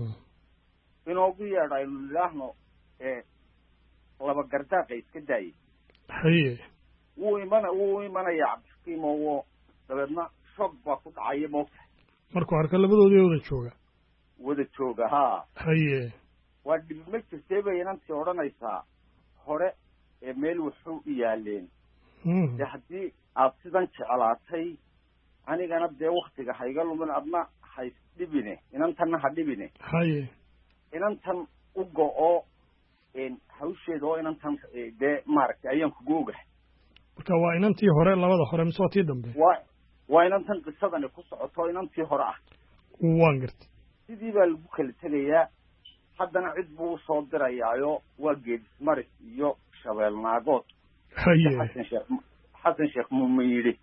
inoogu yeedho aynu nidhaahno laba gardaaqa iska daayay haye wuu imanayaa cabdixakiim oo dabeedna shoog baa ku dhacaya moogtahay markuu arka labadoodii wada jooga ha haye waa dhibi ma jirtay bay inantii odhanaysaa hore ee meel wuxuu u yaaleen dee haddii aad sidan jeclaatay anigana dee waktiga hayga lumin adna haysdhibine inantanna ha dhibine haye inantan u go-o hawsheeda oo inantan dee maaragtay ayaan kugu ogahay marka waa inantii hore labada hore mise waa tii dambe waa inantan qisadani ku socoto inantii hore ah waan gartay sidii baa lagu kala tegayaa haddana cid buu usoo dirayaayo waa geedismaris iyo shabeelnaagood haye xasan sheekh muumin yidhi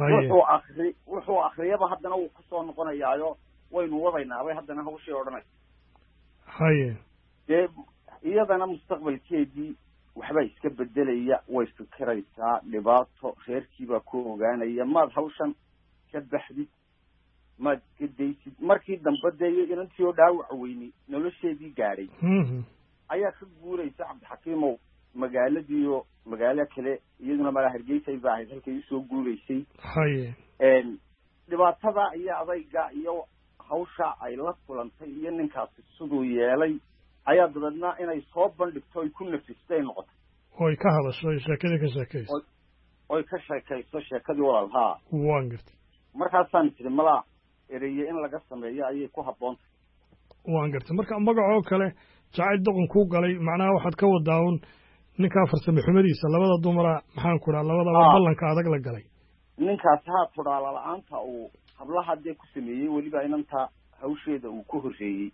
wuxuu akriyaba haddana wuu kusoo noqonayaayo waynu wadaynaabay haddana hawshii odhanaysa haye dee iyadana mustaqbalkeedii waxbaa iska bedelaya way fikiraysaa dhibaato reerkiibaa ku ogaanaya maad hawshan ka baxdid maad iska daysid markii dambe dee inantii oo dhaawac weynay nolosheedii gaadhay ayaa ka guuraysa cabdixakiimow magaaladiiyo magaalo kale iyaduna malaa hargeysay ba ahayd halkay usoo guuraysay haye dhibaatada iyo adayga iyo hawsha ay la kulantay iyo ninkaasi siduu yeelay ayaa dabeedna inay soo bandhigto ay ku nafistay noqotay oy ka hadasho sheekadii ka sheekayso oy ka sheekayso sheekadii walaal haa waan gartay markaasaan tiri malaa ereye in laga sameeyo ayay ku habboontahay waan gartay marka magacoo kale jacayl doqon kuu galay macnaha waxaad ka wadaa un ninkaa farsame xumadiisa labada dumara maxaan ku dhaha labadaba ballanka adag la galay ninkaasi haa tudhaala la-aanta uu hablaha dee ku sameeyey weliba inanta hawsheeda uu ku horreeyey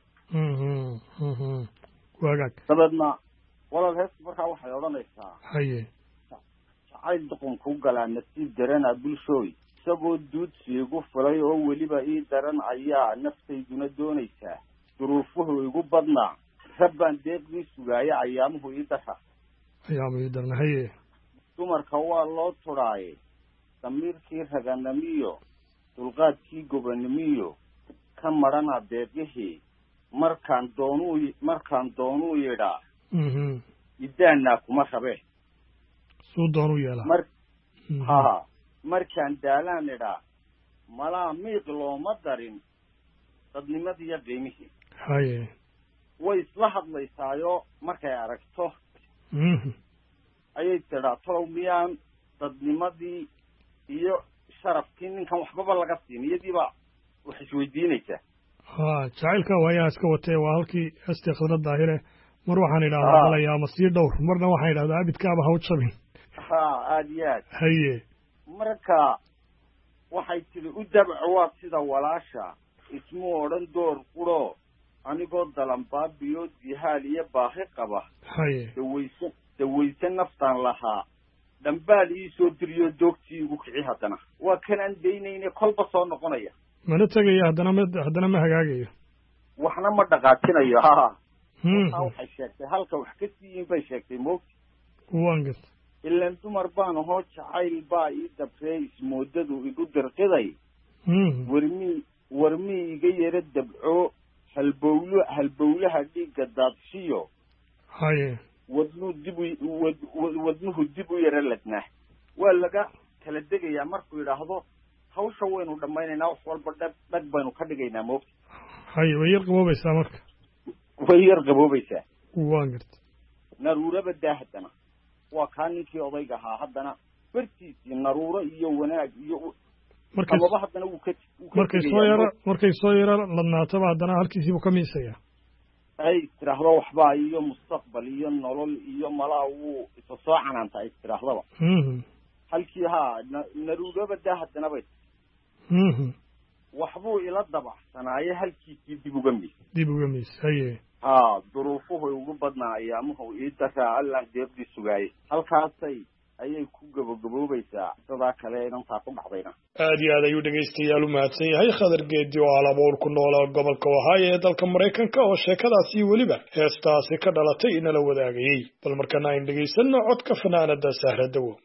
waagaag dabeedna walaal heesta markaa waxay odhanaysaa haye jacayl doqon kuu galaa nasiib darana bulshooy isagoo duudsi igu fulay oo weliba ii daran ayaa naftayduna doonaysaa duruufuhu igu badnaa rabbaan deeqdii sugaaya ayaamuhu ii darna haye dumarka waa loo tudhaaye damiirkii raganimiyo dulqaadkii gobanimiyo ka marana deeqihii markaan doonuu yidhaa idaanaa kuma rabee suu doonuu yeelaa markaan daalaan idhaa malaa miiq looma darin dadnimadiiyo qiimihii haye way isla hadlaysaayo markay aragto ayay tidhaa tolow miyaan dadnimadii iyo sharafkii ninkan waxbaba laga siin iyadiiba wax isweydiinaysaa jacaylka waayaha iska watee waa halkii hesti khadra daahire mar waxaan idhahdaa balaya ama sii dhowr marna waxaan idhahdaa abidkaaba haw jabin aad iyo aad haye marka waxay tidhi u dabco waa sida walaasha ismuu odhan door quro anigoo dalanbaabiyo dihaal iyo baahi qaba haye dawayse naftaan lahaa dhambaal ii soo diriyo doogtii igu kici haddana waa kanaan daynayne kolba soo noqonaya mana tegayo haddana ma hagaagayo waxna ma dhaqaajinayo waxay sheegtay halka wax ka siiyin bay sheegtay moogti waan garta ilaan dumar baan ahoo jacayl baa ii dabree ismoodadu igu dirqiday warmii iga yara dabco halbowlaha dhiigga daadshiyo haye wadnuhu dib u yara ladnaa waa laga kala degayaa markuu yidhaahdo hawsha waynu dhammaynaynaa wax walba dhag baynu ka dhigaynaa moogta haye way yar qaboobaysaa marka way yar qaboobaysaa waan garta naruuraba daa haddana waa kaa ninkii odayga ahaa haddana bartiisii naruuro iyo wanaag iyo amaba haddana markay soo yaro ladnaataba haddana halkiisiibuu ka miisayaa ay istiraahdo waxbaa iyo mustaqbal iyo nolol iyo malaa wuu isa soo canaanta ay istirahdaba halkii haa naruuraba daa haddana bay waxbuu ila dabacsanaaye halkiisii dib uga mis haye duruufuhu ugu badnaaya ama uu ii daraa allaan deeqdii sugaayay halkaasay ayay ku gabagaboobaysaa sidaa kale inantaa ku dhacdayna aad iyo aad ayuu dhegaystayaal u mahadsan yahay Khadar Geedi oo alabool ku nool gobolka Ohio ee dalka Mareykanka oo sheekadaasi weliba heestaasi ka dhalatay in la wadaagayay bal markana aan dhageysano codka fanaanada Sahra Dawo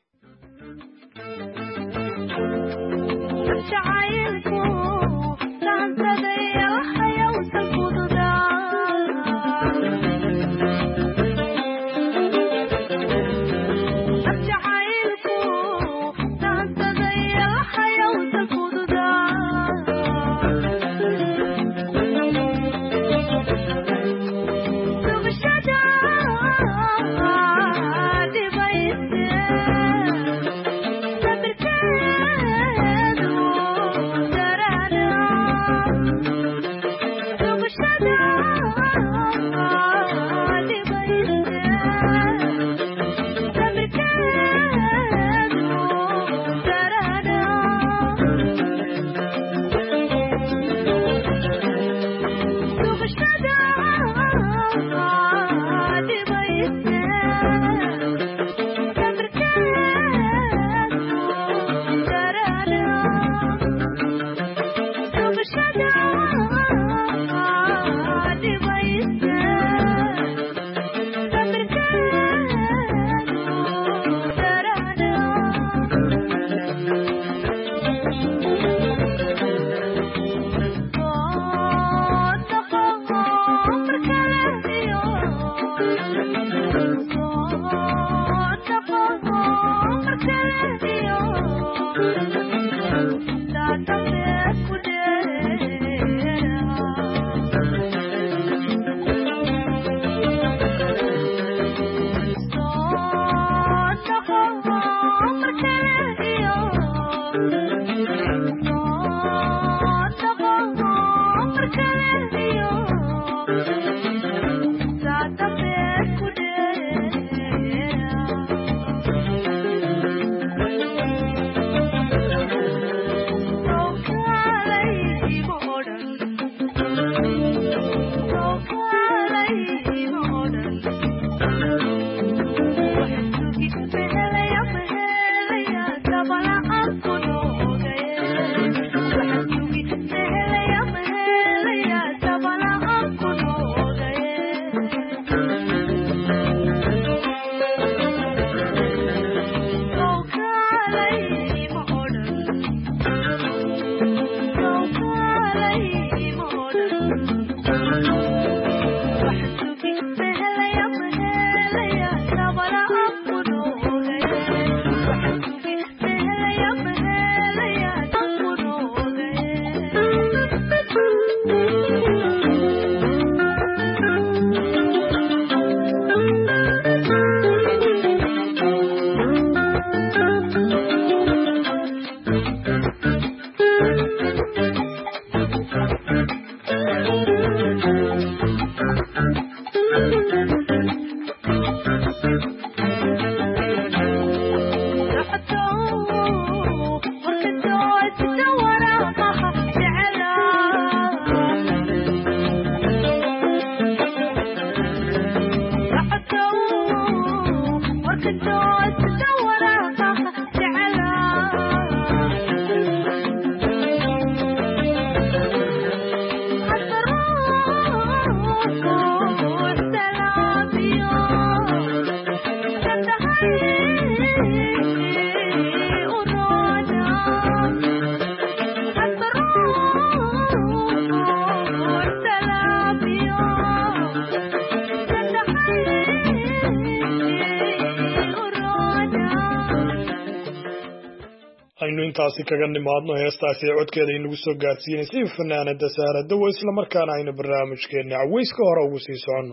intaasi kaga nimaadno heestaasi codkeeda inagu soo gaarsiinaysay fanaanada Sahra Dawo isla markaana aynu barnaamijkeena caweyska hore ugu sii socono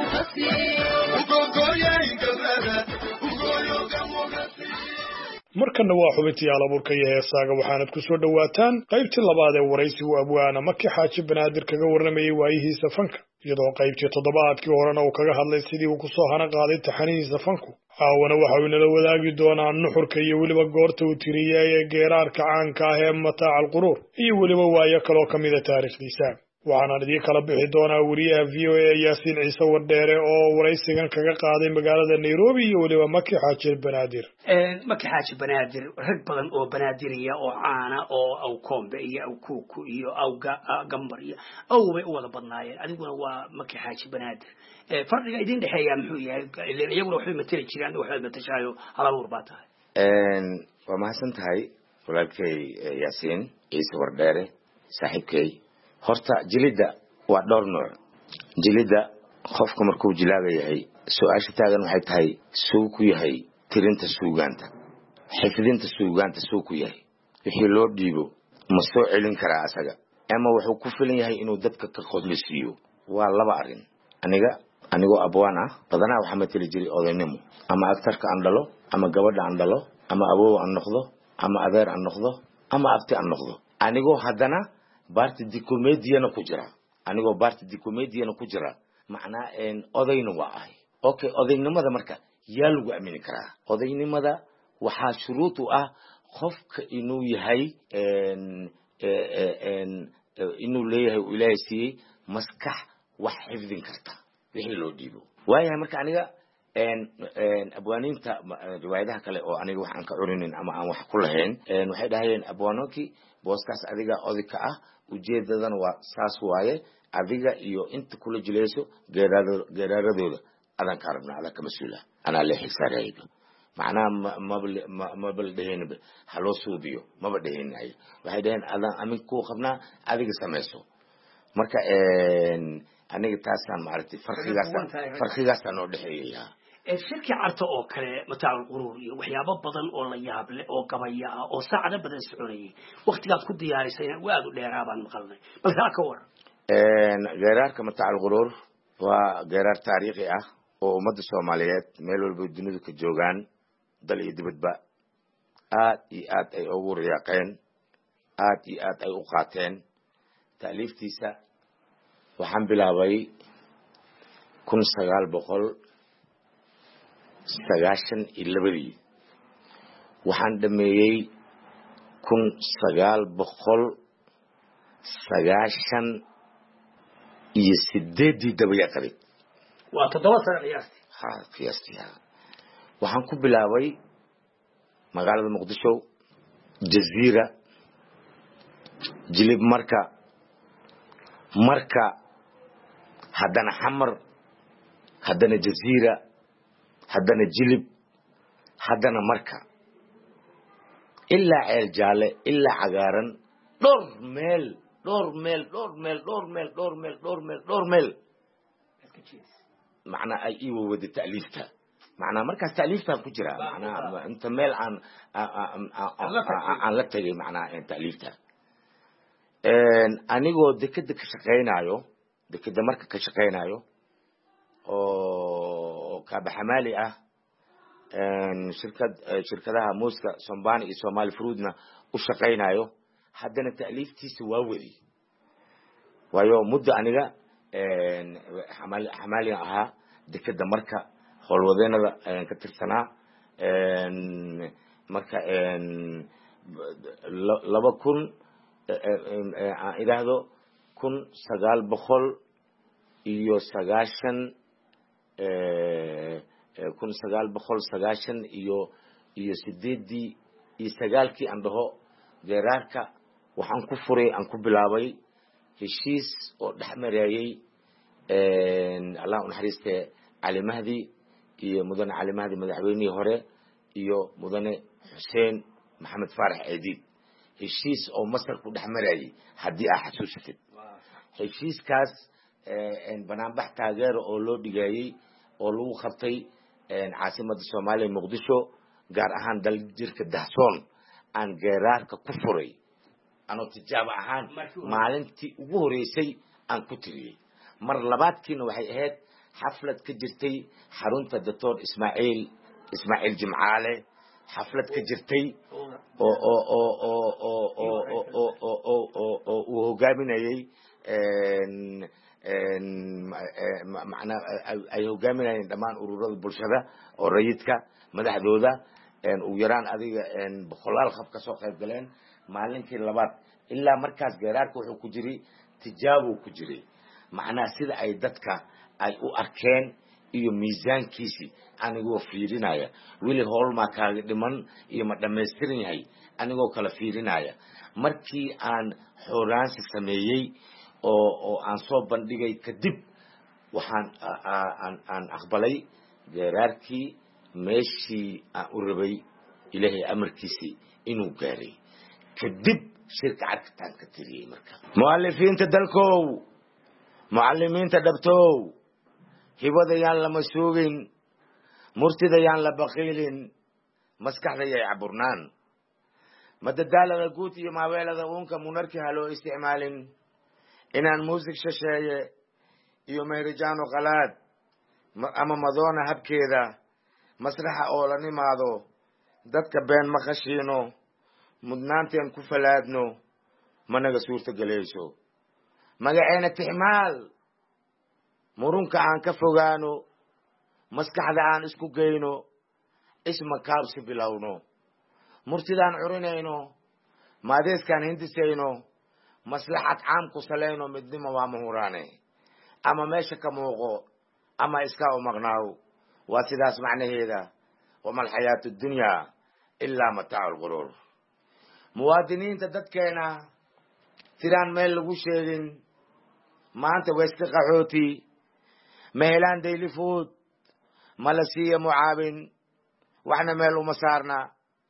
mar markana waa xubintii alabuurka iyo heesaaga waxaanad ku soo dhowaataan qaybtii labaad ee waraysigu abwaana maki xaaji banaadir kaga warramayay waayihiisa fanka iyadoo qaybtii toddobaadkii horena uu kaga hadlay sidii uu kusoo hana qaaday taxanihiisa fanku caawana waxa uu inala wadaagi doonaa nuxurka iyo weliba goorta uu tiriyay ee geeraarka caanka ah ee mataaca alquruur iyo weliba waayo kaloo ka mida taariikhdiisa waxaana idin kala bixi doonaa wariyaha VOA Yaasiin Ciise Wardheere oo waraysigan kaga qaaday magaalada Nairobi iyo waliba Maki Xaaji Banaadir Maki Xaaji Banaadir rag badan oo Banaadiriya oo caana oo aw Kombe iyo aw Kuku iyo aw Gambar iyo aw way u wada badnaayeen adiguna waa Maki Xaaji Banaadir farqiga idin dhaxeeya muxuu yahay ilaa iyaguna waxay matali jiraan waxay matashaayo halabuur baa tahay waa mahadsan tahay walaalkay Yaasiin Ciise Wardheere saaxiibkay horta jilida waa dhowr nooc jilida qofka markuu jilaaga yahay su'aasha taagan waxay tahay suu ku yahay tirinta suugaanta xifdinta suugaanta suu ku yahay wixii loo dhiibo ma soo celin karaa asaga ama wuxuu ku filan yahay inuu dadka ka qodlisiiyo waa laba arin anigoo abwaan ah badanaa waxaa matali jiray odaynimo ama agtarka aan dhalo ama gabadha aan dhalo ama awoow aan noqdo ama adeer aan noqdo ama abti aan noqdo anigoo haddana baarti dikomeediyana ku jira macnaa odayna waa ahay okay odaynimada marka yaa lagu aamini karaa odaynimada waxaa shuruud u ah qofka inuu yahay inuu leeyahay uu ilaahay siiyey maskax wax xifdin karta wixii loo dhiibo waayahay marka aniga abwaaniinta riwaayadaha kale oo aniga wax aan ka curinin ama aan wax ku lahayn waxay dhahayeen abwaanonkii booskaas adiga odayka ah ujeedadana waa saas waaye adiga iyo inta kula jilayso geeraaradooda adan ka rabna adan ka mas-uula anaa lee xisaarayba macnaha mabal dheheenba haloo suubiyo maba dheheenayo waxay dhaheen adan amin kuu qabnaa adiga samayso marka aniga taasaan maaragtay farqigaasaan noo dhexeeyaya shirki carta oo kale mataaca alquruur iyo waxyaabo badan oo la yaab leh oo gabaya ah oo saacado badan soconayay waqtigaad ku diyaarisay waad u dheeraa baan maqalnay balka ka war geeraarka mataaca alquruur waa geeraar taariikhi ah oo ummadda Soomaaliyeed meel walba dunida ka joogaan dal iyo dibadba aad iyo aad ay ugu riyaaqeen aad iyo aad ay u qaateen taaliiftiisa waxaan bilaabay 1992 waxaan dhameeyay 1998 dabaya qarib waa 7 sano qiyaastii waxaan ku bilaabay magaalada Muqdisho Jazeera jilib marka haddana xamar haddana Jazeera haddana jilib haddana marka ilaa ceel jaale ilaa cagaaran dhowr meel macnaa ay ii wada ta'liifta macnaa markaas ta'liiftaan ku jira macnaa inta meel aan la tagay macnaa ta'liifta anigoo dekeda ka shaqaynayo dekeda marka ka shaqaynayo oo kaaba xamaali ah shirkadaha muuska Sombani iyo Somali Fruitna u shaqaynayo haddana ta'liiftiisa waa wadi waayo muddo aniga xamaali ahaa dekeda marka howlwadeenada ayaan ka tirsanaa marka 1998 aan dhaho geeraarka waxaan ku furay aan ku bilaabay heshiis oo dhexmarayay Allah u naxariistay Ali Mahdi iyo mudane Ali Mahdi madaxweynihii hore iyo mudane Xuseen Maxamed Faarax Ciidid heshiis oo Masar ku dhexmarayay haddii aad xasuusatid heshiiskaas banaanbax taageero oo loo dhigayay oo lagu qabtay caasimadda Soomaaliya Muqdisho gaar ahaan dal jirka Dahsoon aan geeraarka ku furay anoo tijaabo ahaan maalintii ugu horeysay aan ku tiriyay mar labaadkiina waxay ahayd xaflad ka jirtay xarunta Dr. Ismaaciil Jimcaale xaflad ka jirtay oo uu hogaaminayay macnaa ay hogaaminayeen dhammaan ururada bulshada oo rayidka madaxdooda ugu yaraan adiga boqolaal qof ka soo qayb galeen maalinkii labaad ilaa markaas geeraarka wuxuu ku jiray tijaabo ku jiray macnaa sida ay dadka ay u arkeen iyo miisaankiisii anigoo fiirinaya weli howlmaa kaaga dhiman iyo ma dhammaystiran yahay anigoo kala fiirinaya markii aan xoolaansi sameeyey oo aan soo bandhigay kadib waxaan aan aqbalay geeraarkii meeshii aan u rabay ilaahay amarkiisii inuu gaaray kadib shirka cadkataan ka tiriyey marka mu'alifiinta dalkow mucallimiinta dhabtow hibada yaan lama suugin murtida yaan la baqiilin maskaxda yay caburnaan madadaalada guud iyo maaweelada uunka munarki ha loo isticmaalin inaan muusig shasheeye iyo mehrijaano qalaad ama madoona habkeeda masraxa oo la nimaado dadka been ma khashiino mudnaanteen ku falaadno managa suurta gelayso magaceena tixmaal murunka aan ka fogaano maskaxda aan isku geyno isma kaabsi bilowno murtidaan curinayno maadeeskaan hindisayno maslaxad caam ku salayno midnimo waa mahuraane ama meesha ka muuqo ama iskaa u maqnaaw waa sidaas macnaheeda wamal xayaatu dunyaa ilaa mataacu lquruur muwaadiniinta dadkeena tiraan meel lagu sheegin maanta waa iska qaxooti ma helaan daily food ma la siiya mucaawin waxna meel uma saarna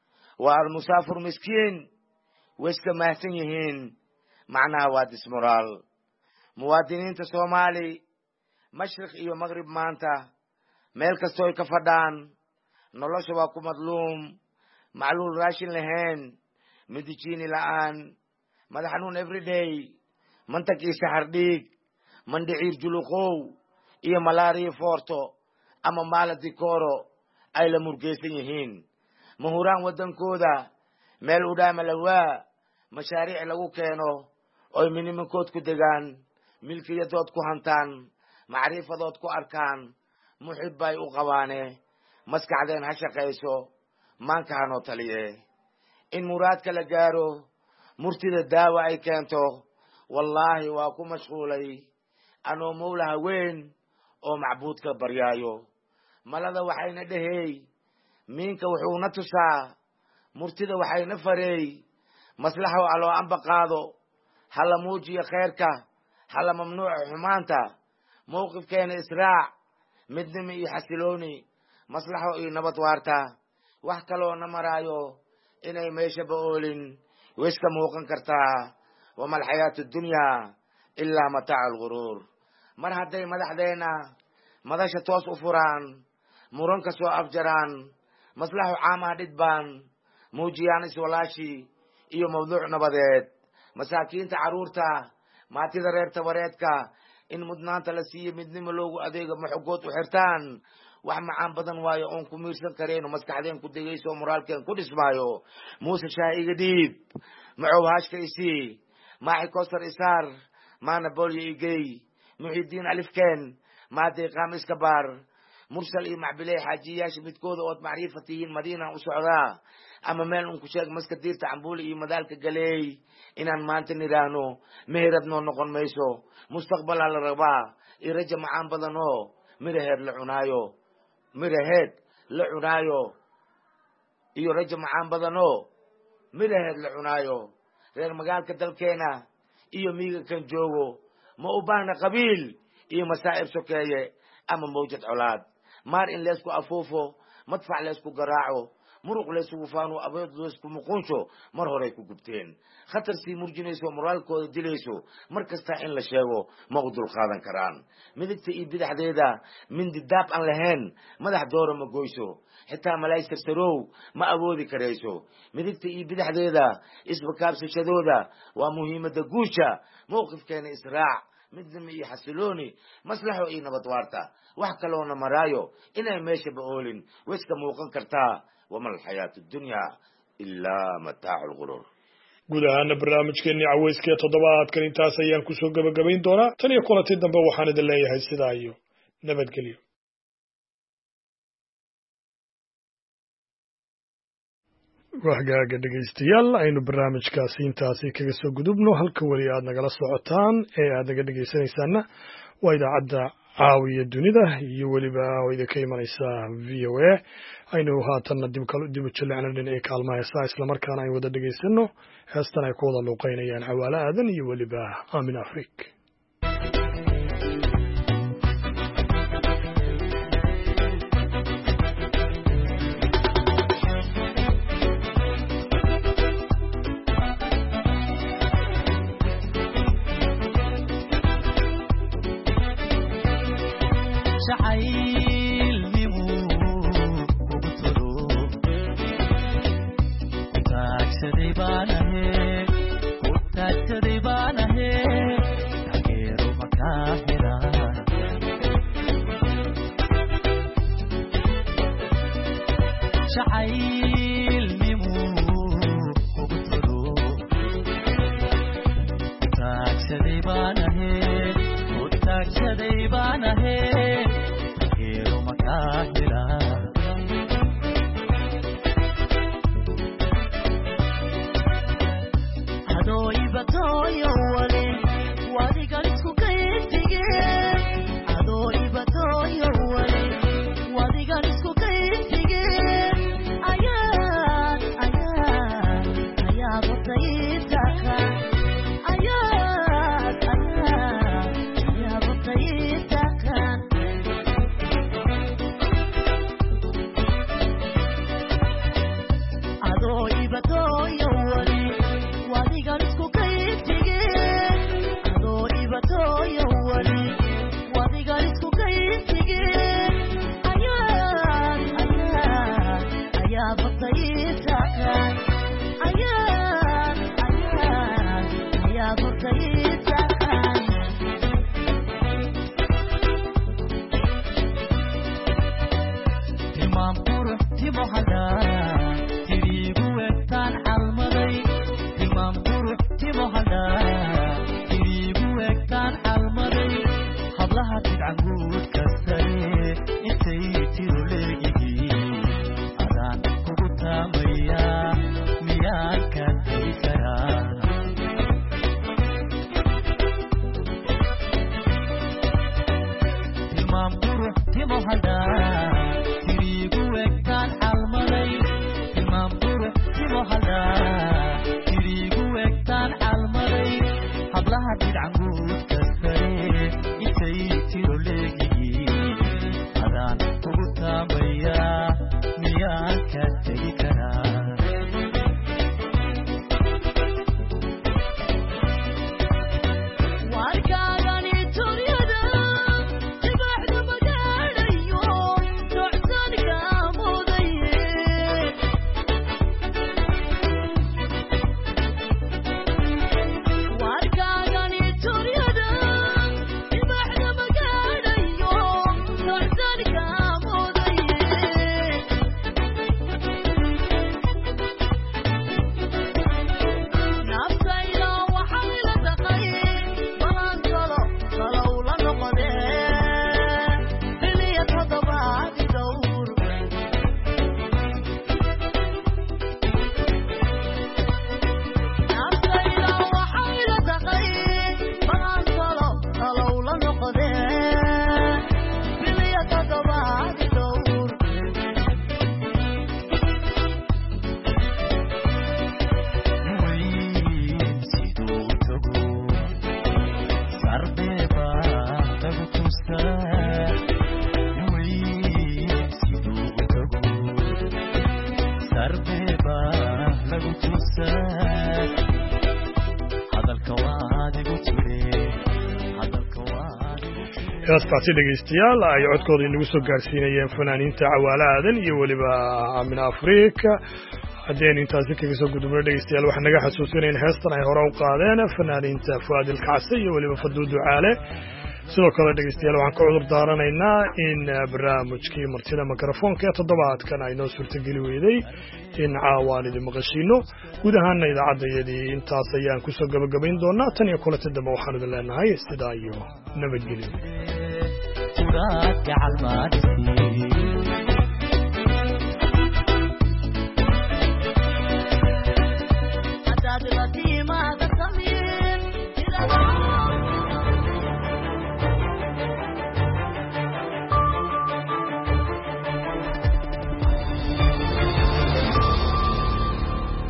waa almusaafir miskiin way iska mahadsan yihiin macnaha waa dismoraal muwaadiniinta soomaali mashriq iyo maghrib maanta meel kastoo ay ka fadhaan nolosha waa ku madluum macluul raashin lahayn midijiini la'aan madax xanuun everyday mantag iyo saxar dhiig mandhiciir juluqow iyo malaariya foorto ama maala dikooro ay la murgaysan yihiin mahuraan waddankooda meel udhaama lawaa mashaariic lagu keeno oy minimankood ku degaan milkiyadood ku hantaan macriifadood ku arkaan muxib bay u qabaane maskaxdeen ha shaqayso maanka hanoo taliye in muraadka la gaaro murtida daawa ay keento wallaahi waa ku mashquulay anoo mawlaha weyn oo macbuudka baryaayo malada waxayna dhehey miinka wuxuuna tusaa murtida waxayna fareey maslaxo aloo amba qaado hala muujiyo khayrka hala mamnuuca xumaanta mowqifkeena israac midnimo iyo xasilooni maslaxo iyo nabad waarta wax kaloo na maraayo inay meeshaba oolin way iska muuqan kartaa wamal xayaatu dunyaa ilaa mataacu alguruur mar hadday madaxdeena madasha toos u furaan muran ka soo afjaraan maslaxo caamaha dhidbaan muujiyaan iswalaashi iyo mawduuc nabadeed masaakiinta carruurta maatida reer tabareedka in mudnaanta la siiyo midnimo loogu adeego maxogood u xirtaan wax macaan badan waayo oon ku miirsan karayno maskaxdeen ku degayso moraalkeen ku dhismaayo muuse shaah iga dhiib macow haashka isii maaxi kostar isaar maana bolyo igey muxidiin alifkeen maaday qaam iska baar mursal iyo macbiley xaajiyayaasha midkooda ood macriifa tihiin madiinaan u socdaa ama meel un ku sheeg maska diirta cambuuli iyo madaalka galeey inaan maanta nidhaahno meherad noo noqon mayso mustaqbalaa la rabaa iyo raja macaan badan oo miraheed la cunaayo iyo raja macaan badan oo miraheed la cunaayo reer magaalka dalkeena iyo miiga kan joogo ma u baahna qabiil iyo masaa'ib sokeeye ama mawjad colaad maar in leysku afuufo madfac leysku garaaco muruq laysugu faano abeed laysku muquunsho mar horey ku gubteen khatar sii murjinayso moraalkooda dilayso mar kasta in la sheego ma u dul qaadan karaan midigta iyo bidaxdeeda mindi daab aan lahayn madax doora ma goyso xitaa malaay sarsarow ma awoodi karayso midigta iyo bidaxdeeda isbakaabsashadooda waa muhiimadda guusha mowqifkeena israac midnimo iyo xasilooni maslaxo iyo nabad waarta wax kaloona maraayo inay meeshaba oolin way iska muuqan kartaa وما الحياة الدنيا إلا متاع الغرور. guud ahaana barnaamijkeennii caweyska ee toddobaadkan intaas ayaan kusoo gabagabayn doonaa tan iyo kulantii dambe waxaan idin leeyahay sidaa iyo nabadgelyo. waxgaaga dhegaystayaal aynu barnaamijkaasi intaasi kaga soo gudubno halka weli aad nagala socotaan ee aad naga dhegaysanaysaana waa idaacadda caawiya dunida iyo weliba oo idinka imanaysa v o a aynu haatanna dib u jaleecno dhinacii kaalmaha heesaa islamarkaana ay wada dhegaysano heestan ay ku wada luuqeynayaan Cawaale Aadan iyo weliba Aamin Afriik. heestaasi dhegaystayaal ay codkooda inagu soo gaarsiinayeen fanaaniinta Cawaale Aadan iyo weliba Aamin Afriik. haddeen intaasi kaga soo gudubno dhegaystayaal waxaan naga xasuusinayna heestan ay hore u qaadeen fanaaniinta Fuad Ilkacsi iyo weliba Fadlu Ducaale sidoo kale dhegeystayaal waxaan ka cudur daaranaynaa in barnaamijkii martida mikrofoonka ee toddobaadkan ay noo suurtageli weyday in caawaan idin maqashiino guud ahaana idaacaddayadii intaas ayaan kusoo gabagabayn doonaa tan iyo kulanta dambe waxaan idin leenahay sidaa iyo nabadgelyo